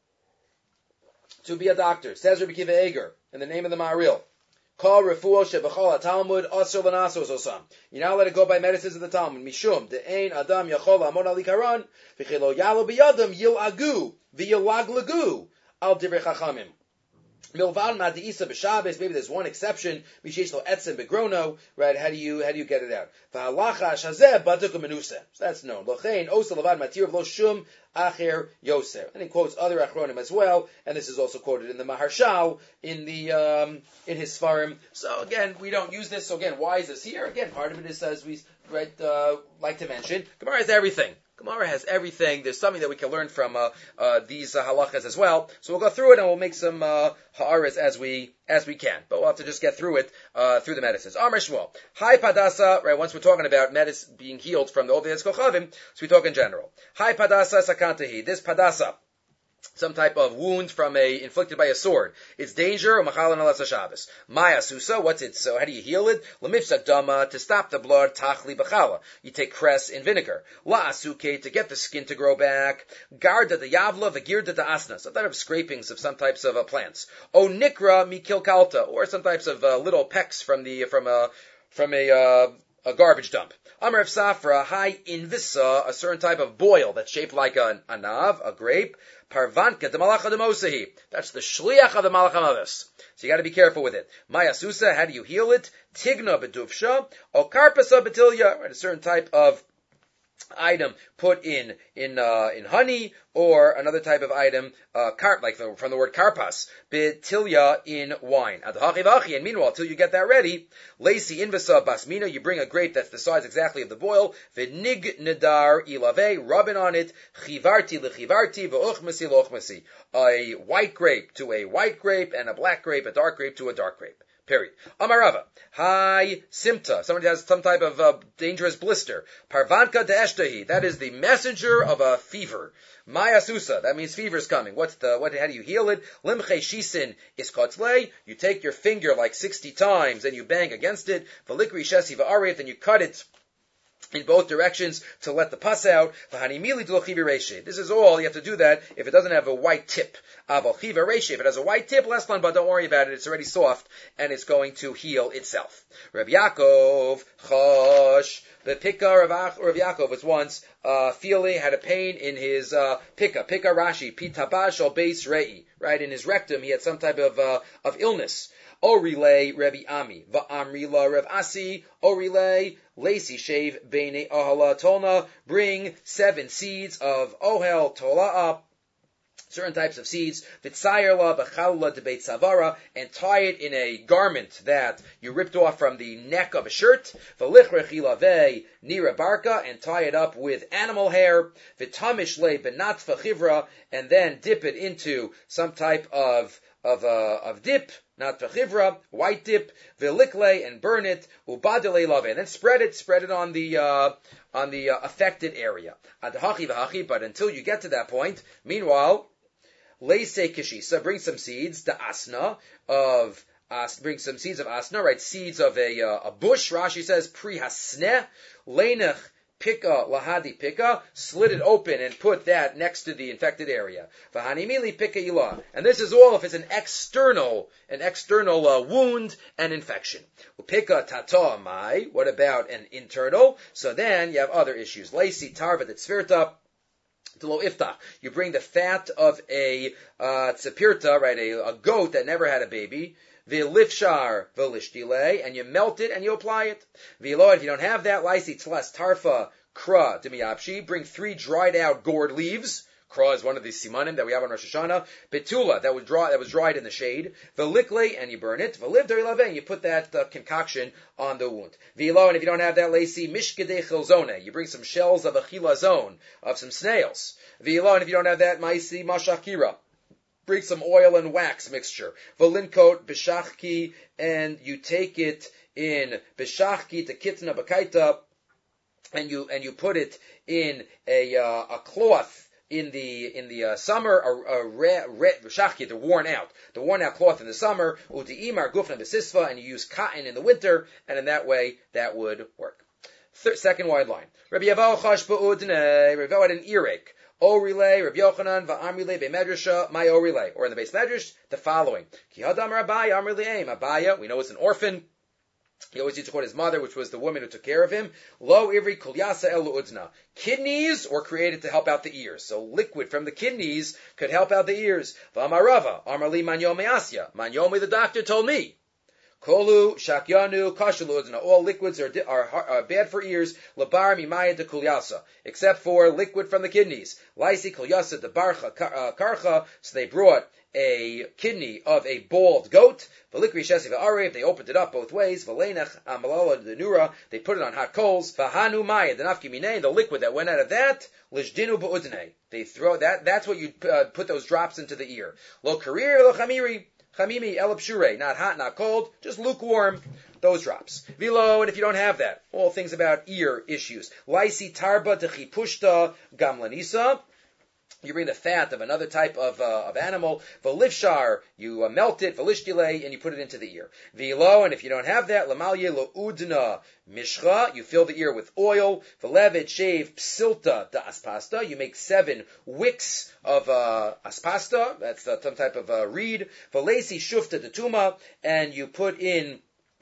Speaker 1: to be a doctor. Says Rabbi Kiva Eger in the name of the Maharil. Call refuah shebechol Talmud asur l'nasos osam. You're not allowed to go by medicines of the Talmud. Mishum de'ein adam yachol amon al ikaron v'chelo yalo biyadam yil agu v'yilag lagu al divrei chachamim. Milvan ma'diisa b'Shabbos. Maybe there's one exception. Mishesh lo etzem begrono. Right? How do you how do you get it out? V'halacha shazeh baduk u'menusa. So that's known. Lochein osa levad matir v'lo shum acher yoser. And he quotes other achronim as well. And this is also quoted in the Maharshal in the um, in his Sfarim. So again, we don't use this. So again, why is this here? Again, part of it is as we right uh, like to mention. Gemara has everything. Gemara has everything. There's something that we can learn from uh, uh, these uh, halachas as well. So we'll go through it and we'll make some uh, ha'aras as we as we can. But we'll have to just get through it uh, through the medicines. Amar Shmuel. Hi Padasa. Right. Once we're talking about medicine being healed from the Ovdei Kochavim, so we talk in general. Hi Padasa Sakantahi. This Padasa, some type of wound from a inflicted by a sword. It's danger or machalan alas Shabbos. Maya susa, what's it? So how do you heal it? Lamifsak dama, to stop the blood, tachli b'chala. You take cress in vinegar. La asuke, to get the skin to grow back. Garda the yavla, v'girda the asna, some type of scrapings of some types of uh, plants. O nikra mikil kalta, or some types of uh, little pecks from the from a from a uh, a garbage dump. Amar of Safra, high invisa, a certain type of boil that's shaped like an anav, a grape. Parvanka de malacha de mosahi. That's the shliach of the malach hamavis. So you got to be careful with it. Maya susa, how do you heal it? Tigna bedufsha, o karpasa betilya, right, a certain type of item put in in uh, in honey, or another type of item, uh, carp, like the, from the word karpas, betilya in wine. And meanwhile, till you get that ready, lacy invasa basmina, you bring a grape that's the size exactly of the boil, v'nig nedar ilave, rubbing on it, chivarti lechivarti, v'uchmasi lochmasi, a white grape to a white grape, and a black grape, a dark grape to a dark grape. Period. Amarava. Hi simta. Somebody has some type of uh, dangerous blister. Parvanka de eshtahi. That is the messenger of a fever. Maya susa. That means fever is coming. What's the, what, how do you heal it? Limche shisin iskotzle. You take your finger like sixty times and you bang against it. Valikri shesi va'aret, and you cut it in both directions to let the pus out. This is all. You have to do that if it doesn't have a white tip. If it has a white tip, less fun, but don't worry about it. It's already soft and it's going to heal itself. Rabbi Yaakov, Chosh, the Pika Rav Yaakov was once uh, feeling, had a pain in his uh, Pika, Pika Rashi, Pitabash al Beis Rei, right? In his rectum, he had some type of uh, of illness. Orile Rabbi Ami, Va'amrila Rav Asi, Orile, Lacy shave Bene Ohala Tolna, bring seven seeds of Ohel Tola up, certain types of seeds, v'tzayerla b'chalula debeit savara, and tie it in a garment that you ripped off from the neck of a shirt, v'lichrechilave nira barka, and tie it up with animal hair, v'tamish le benatfa chivra, and then dip it into some type of of uh, of dip, not chivra, white dip, v'likle, and burn it, ubadele lave, and then spread it, spread it on the uh, on the uh, affected area. Adhachi v'hachi, but until you get to that point, meanwhile, leisei kishisa, bring some seeds, the asna of As, bring some seeds of asna, right? Seeds of a uh, a bush. Rashi says pri hasneh leinach pika lahadi pika. Slit it open and put that next to the infected area. V'hanimili pika ilah. And this is all if it's an external an external uh, wound and infection. Pika tata mai. What about an internal? So then you have other issues. Leisi tarva tzvirta. You bring the fat of a uh, tzipirta, right? A, a goat that never had a baby. V'lifshar v'lishtile, and you melt it and you apply it. V'lo, if you don't have that, laisi tlas tarfa kra demiyapshi, bring three dried out gourd leaves. Kra is one of the simanim that we have on Rosh Hashanah. Betula, that was dry, that was dried in the shade. V'likle, and you burn it. V'liv dorilave, and you put that uh, concoction on the wound. V'lo, and if you don't have that, laisi mishkede chilzone, you bring some shells of a chilazone, of some snails. V'lo, and if you don't have that, maisi mashakira, bring some oil and wax mixture. V'linkot b'shachki, and you take it in b'shachki to kitna b'kaita, and you and you put it in a uh, a cloth in the in the uh, summer, a, a re, re, b'shachki, the worn out, the worn out cloth in the summer. U'ti'imar gufna b'sisva, and you use cotton in the winter, and in that way that would work. Third, second wide line. Rabbi Yavo chash ba'udnei. Rabbi Yavo had an earache. Orile, Rabbi Yochanan, va'amrile be'medrasha, my orile. Or in the base medrash, the following. Ki hadam Rabaya, amrile aim. Abaya, we know it's an orphan. He always used to quote his mother, which was the woman who took care of him. Lo ivri kulyasa el udna. Kidneys were created to help out the ears. So liquid from the kidneys could help out the ears. V'amarava, amarli manyomi asya. Manyomi, the doctor, told me. Kolu, shakyanu, kashaludna. All liquids are, are, are bad for ears. Labar mimaya de kulyasa. Except for liquid from the kidneys. Laisi kulyasa de barcha karcha. So they brought a kidney of a bald goat. V'likri shesi v'arev. They opened it up both ways. V'leinach amalala de nura. They put it on hot coals. V'hanu maya de nafki minei. The liquid that went out of that. Lishdinu ba'udnei. They throw that. That's what you uh, put those drops into the ear. Lo karir lo chamiri. Chamimi elapshure, not hot, not cold, just lukewarm, those drops. Vilo, and if you don't have that, all things about ear issues. Laisi tarba techipushta gamlanisa. You bring the fat of another type of uh, of animal. V'lifshar, you uh, melt it. V'lishtile, and you put it into the ear. V'lo, and if you don't have that, lamalye lo udna mishcha, you fill the ear with oil. V'levet shave psilta da aspasta, you make seven wicks of uh, aspasta. That's uh, some type of uh, reed. V'lesi shufta detuma, and you put in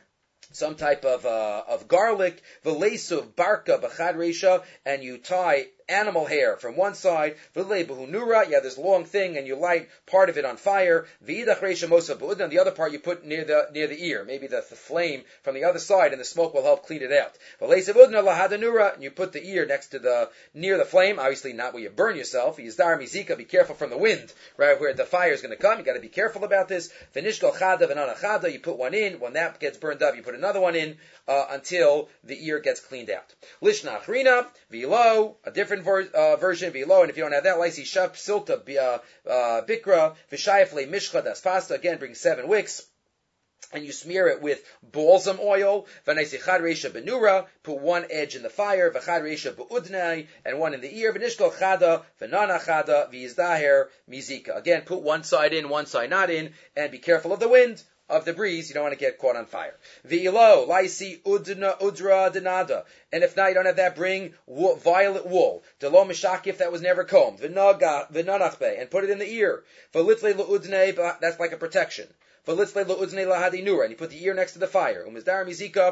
Speaker 1: some type of uh, of garlic. V'lesuv barka b'chad reisha, and you tie animal hair from one side. V'lei b'hunura, you have this long thing, and you light part of it on fire. V'idach reisha mosa b'udna, and the other part you put near the near the ear, maybe the, the flame from the other side, and the smoke will help clean it out. V'lei sebudna lahadanura, and you put the ear next to the near the flame. Obviously, not where you burn yourself. Yizdar mizika, be careful from the wind, right where the fire is going to come. You got to be careful about this. V'nishkal chada v'nana chada, you put one in. When that gets burned up, you put another one in uh, until the ear gets cleaned out. Lishna achrina v'ilo, a different ver- uh, version v'ilo, and if you don't have that, laisi shaf silta uh, uh, bikra v'shayafle mishcha das pasta. Again, bring seven wicks. And you smear it with balsam oil. V'naisi chad reisha benura, put one edge in the fire. V'chad reisha be'udnai, and one in the ear. V'nishkol chada, v'nana chada, v'yizdaher mizika. Again, put one side in, one side not in, and be careful of the wind, of the breeze. You don't want to get caught on fire. V'ilo, laisi udna udra denada. And if not, you don't have that, bring wool, violet wool. Delo mishakif, that was never combed. V'naga, v'nanachbe, and put it in the ear. V'litle le'udnei, that's like a protection. V'litle le'udnei lahadinura, and you put the ear next to the fire. Umizdar mizika,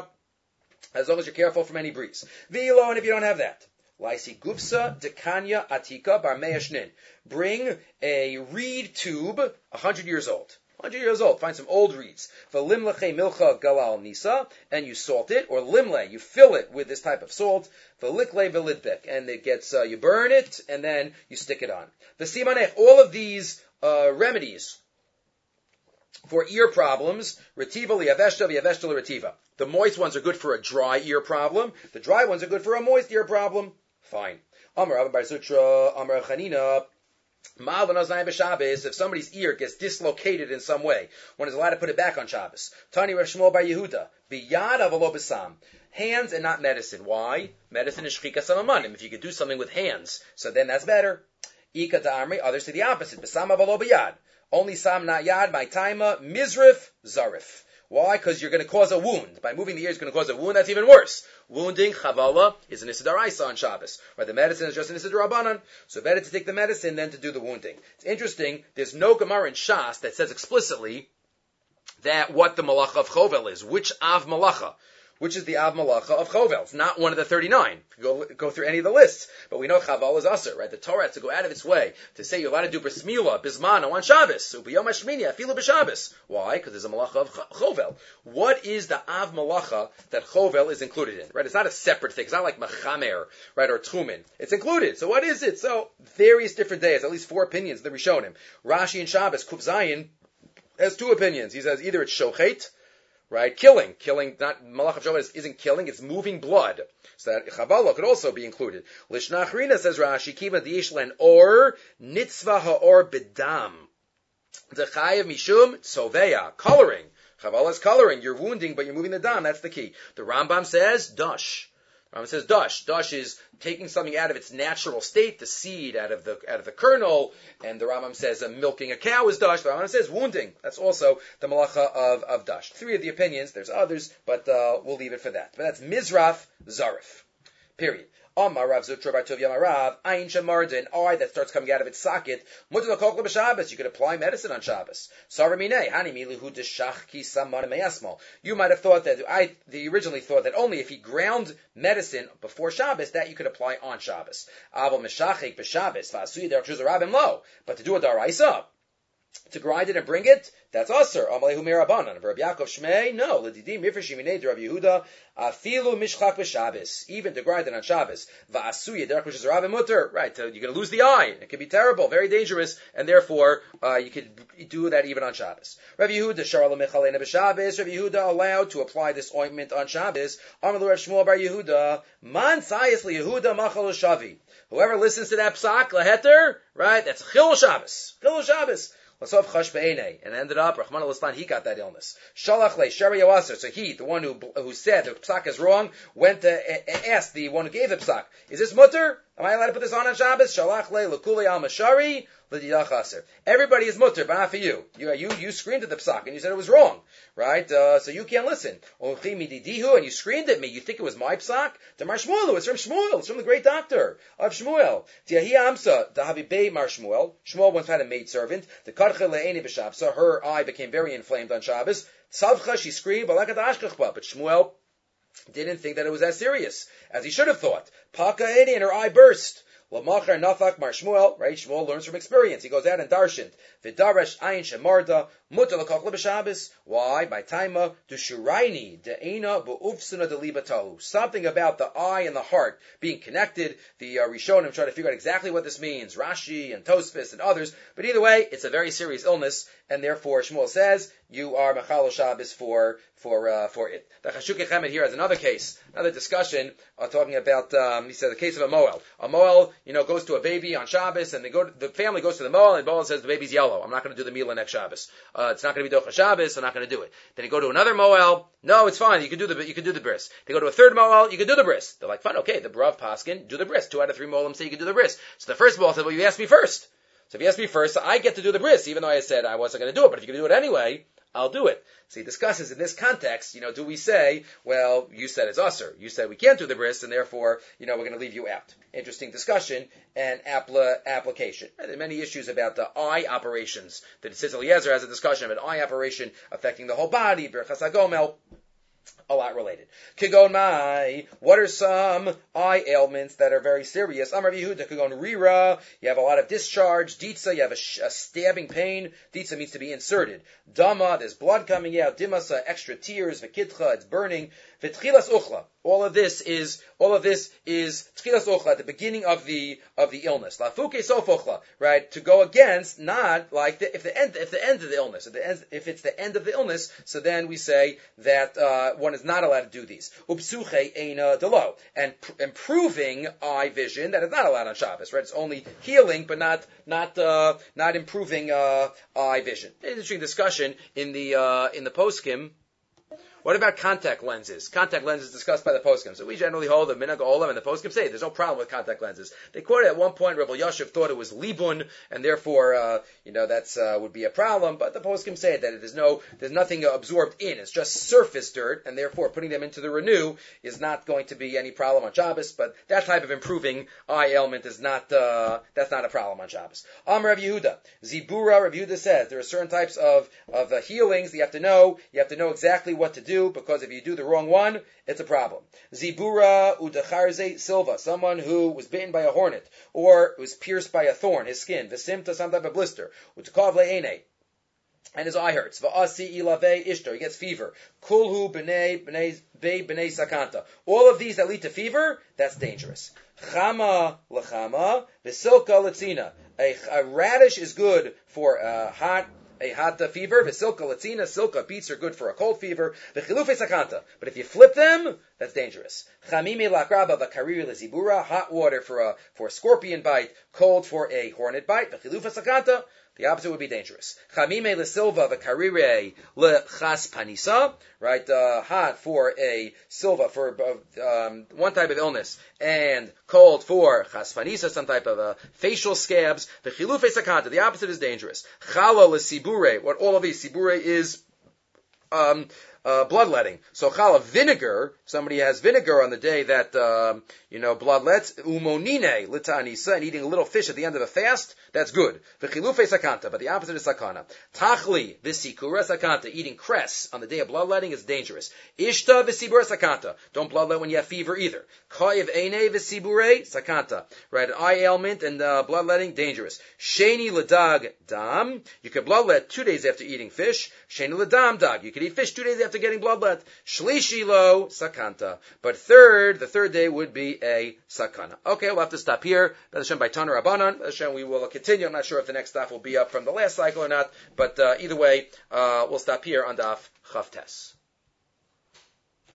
Speaker 1: as long as you're careful from any breeze. V'ilo, and if you don't have that, laisi gufsa dekanya atika bar me'ashnin. Bring a reed tube, a hundred years old. one hundred years old. Find some old reeds. V'limleche milcha galal nisa, and you salt it, or limle, you fill it with this type of salt. V'likle v'lidbek, and it gets, uh, you burn it, and then you stick it on. V'simanech, all of these uh, remedies for ear problems, retiva liaveshta v'yaveshta l'retiva. The moist ones are good for a dry ear problem. The dry ones are good for a moist ear problem. Fine. Amar Abba Bar Sutra, Amar Chanina, if somebody's ear gets dislocated in some way, one is allowed to put it back on Shabbos. Tani Rav Shmuel Bar Yehuda, biyad avalo b'sam, hands and not medicine. Why? Medicine is shchika samamanim. If you could do something with hands, so then that's better. Ika ta'amri, others say the opposite. B'sam avalo biyad. Only sam not yad, my taima, mizrif, zarif. Why? Because you're going to cause a wound. By moving the ear, it's going to cause a wound. That's even worse. Wounding, chavala, is an isidaraisa on Shabbos. Or the medicine is just an isidarabanan. So better to take the medicine than to do the wounding. It's interesting, there's no Gemara in Shas that says explicitly that what the malacha of chovel is. Which av malacha? Which is the av malacha of chovel? It's not one of the thirty-nine. Go, go through any of the lists. But we know chaval is aser, right? The Torah has to go out of its way to say you're allowed to do bris milah, bismana on Shabbos. Ubiyom hashmini, afilu b'Shabbos. Why? Because there's a malacha of chovel. What is the av malacha that chovel is included in? Right? It's not a separate thing. It's not like machamer, right, or trumin. It's included. So what is it? So various different days, at least four opinions that we showed him. Rashi and Shabbos, Kuf Zayin, has two opinions. He says either it's shochet, right? Killing. Killing, not, malach of Shabbat isn't killing, it's moving blood. So that chavala could also be included. Lishnachrina, says Rashi, kiva diishlen or, nitzvah ha'or bidam. Dechayev mishum tzoveya. Coloring. Chavala is coloring. You're wounding, but you're moving the dam. That's the key. The Rambam says, dash. Rambam says dash. Dash is taking something out of its natural state, the seed out of the out of the kernel, and the Rambam says uh, milking a cow is dash. The Rambam says wounding. That's also the malacha of, of dash. Three of the opinions. There's others, but uh, we'll leave it for that. But that's mizraf zarif. Period. Amar Rav Zutra Bar Tov Yamarav, Ayin Shamarda, an eye that starts coming out of its socket, Mutar l'kokla b'Shabbos, you could apply medicine on Shabbos. Saramine, Hani miluhu deshach ki samman meyasmal. You might have thought that, I the originally thought that only if he ground medicine before Shabbos, that you could apply on Shabbos. Aval meshachik b'Shabbos, v'asuyi derech shuz rabim lo. But to do a daraisa, to grind it and bring it, that's usher. Amalehu mirabanan. Rabbi Yaakov Shmei, no. L'didim mifresh yiminei Rabbi Yehuda, afilu mishchak b'Shabbos. Even to grind it on Shabbos. Va'asuya derech shuz rabim muter. Right, uh, you're going to lose the eye. It can be terrible, very dangerous, and therefore uh, you could do that even on Shabbos. Rabbi Yehuda, shara l'mechalena b'Shabbos. Rabbi Yehuda allowed to apply this ointment on Shabbos. Amalu Rav Shmuel Bar Yehuda, man sayis liYehuda machal shavi. Whoever listens to that psak laheter, right? That's chil Shabbos. Chil Shabbos. Lasof chash be'enei, and ended up, Rahman al-Islan, he got that illness. Shalach le, Sheri Yawaser, so he, the one who who said the psak is wrong, went to uh, ask the one who gave the psak, is this mutter? Am I allowed to put this on on Shabbos? Shalach le, l'kulei al-mashari, l'didach aser. Everybody is mutter, but not for you. You, you. you screamed at the psak, and you said it was wrong, right? Uh, so you can't listen. And you screamed at me, you think it was my psak? Demar Shmuel, it's from Shmuel, it's from the great doctor of Shmuel. Tiahi amsa, dahavi bei mar Shmuel. Shmuel once had a maidservant. The karche le'eni b'Shabbos, her eye became very inflamed on Shabbos. Tzavcha, she screamed, but Shmuel didn't think that it was that serious, as he should have thought. Paka eni, and her eye burst. Lamachar nafak mar Shmuel, right? Shmuel learns from experience. He goes out and darshaned. V'darash ayin shemarda mutar l'kokla b'Shabbos. Why? By taima d'shuraini de'ena b'ufsuna delibatahu. Something about the eye and the heart being connected. The uh, Rishonim try to figure out exactly what this means. Rashi and Tosfos and others. But either way, it's a very serious illness, and therefore Shmuel says you are mechal Shabbos for for uh, for it. The Chashukei Chemed here has another case, another discussion uh, talking about. Um, he said the case of a moel. A moel, you know, goes to a baby on Shabbos, and they go. To, the family goes to the moel, and the moel says the baby's yellow. I'm not going to do the milah next Shabbos. Uh, it's not going to be docha Shabbos. I'm not going to do it. Then they go to another moel. No, it's fine. You can do the you can do the bris. They go to a third moel. You can do the bris. They're like, fine, okay. The brav paskin, do the bris. Two out of three moelim say you can do the bris. So the first moel said, well, you asked me first. So if you asked me first, I get to do the bris, even though I said I wasn't going to do it. But if you're going to do it anyway, I'll do it. So he discusses in this context, you know, do we say, well, you said it's usher. You said we can't do the bris, and therefore, you know, we're going to leave you out. Interesting discussion and appla- application. There are many issues about the eye operations. The Tzitz Eliezer has a discussion of an eye operation affecting the whole body, Birchas HaGomel. a lot related. Kigon mai, what are some eye ailments that are very serious? Amar Yehuda, Kigon rira, you have a lot of discharge. Ditza, you have a, sh- a stabbing pain. Ditza means to be inserted. Dama, there's blood coming out. Dimasa, extra tears. V'kitcha, it's burning. V'tchilas uchla. All of this is all of this is tchilas uchla, at the beginning of the of the illness. Lafuke sof uchla, right? To go against, not like the, if the end if the end of the illness, if, the end, if it's the end of the illness, so then we say that uh, one is not allowed to do these. Upsuche eina delo, and pr- improving eye vision, that is not allowed on Shabbos, right? It's only healing, but not not uh, not improving uh, eye vision. Interesting discussion in the uh, in the poskim. What about contact lenses? Contact lenses discussed by the poskim. So we generally hold the minhag olam, and the poskim say there's no problem with contact lenses. They quoted at one point, Rav Yashiv thought it was libun, and therefore, uh, you know, that's uh, would be a problem. But the poskim say that there's no, there's nothing absorbed in. It's just surface dirt, and therefore putting them into the renew is not going to be any problem on Shabbos. But that type of improving eye ailment is not, uh, that's not a problem on Shabbos. Am Rav Yehuda, Zibura. Rav Yehuda says there are certain types of of uh, healings that you have to know. You have to know exactly what to do, because if you do the wrong one, it's a problem. Zibura udacharze silva, someone who was bitten by a hornet or was pierced by a thorn, his skin, v'simta, some type of blister, utakav le'ene, and his eye hurts. Va'asi ilave ishto, he gets fever. Kulhu b'nei b'nei be b'nei sakanta. All of these that lead to fever, that's dangerous. Chama l'chama, v'silka l'tzina. A, a radish is good for uh, hot. A hot fever, v'silka latina, silka beets are good for a cold fever, v'chilufe sakanta. But if you flip them, that's dangerous. Chamime lakraba v'kariri lezibura, hot water for a for a scorpion bite, cold for a hornet bite, v'chilufe sakanta. The opposite would be dangerous. Chamime lesilva v'karire lechas panisa, right? Uh, hot for a silva, for uh, um, one type of illness, and cold for chas panisa, some type of uh, facial scabs. V'chilufe sakanta. The opposite is dangerous. Chala lesibure. What all of these sibure is. Um, Uh, bloodletting. So challah, vinegar, somebody has vinegar on the day that, um, you know, bloodlets, umonine, litanisa, and eating a little fish at the end of a fast, that's good. V'chilufe sakanta, but the opposite is sakana. Tachli, visikura sakanta, eating cress on the day of bloodletting is dangerous. Ishta visibura sakanta, don't bloodlet when you have fever either. Kayev eine visibure sakanta, right, an eye ailment and uh, bloodletting, dangerous. Sheni ladag dam, you can bloodlet two days after eating fish. Sheni ladam dag, you can eat fish two days after getting bloodlet. Shlishi lo sakanta. But third, the third day would be a sakana. Okay, we'll have to stop here. B'ez Hashem by Taner Rabbanan. B'ez Hashem we will continue. I'm not sure if the next stuff will be up from the last cycle or not, but uh, either way, uh, we'll stop here on Daf Chav Tes.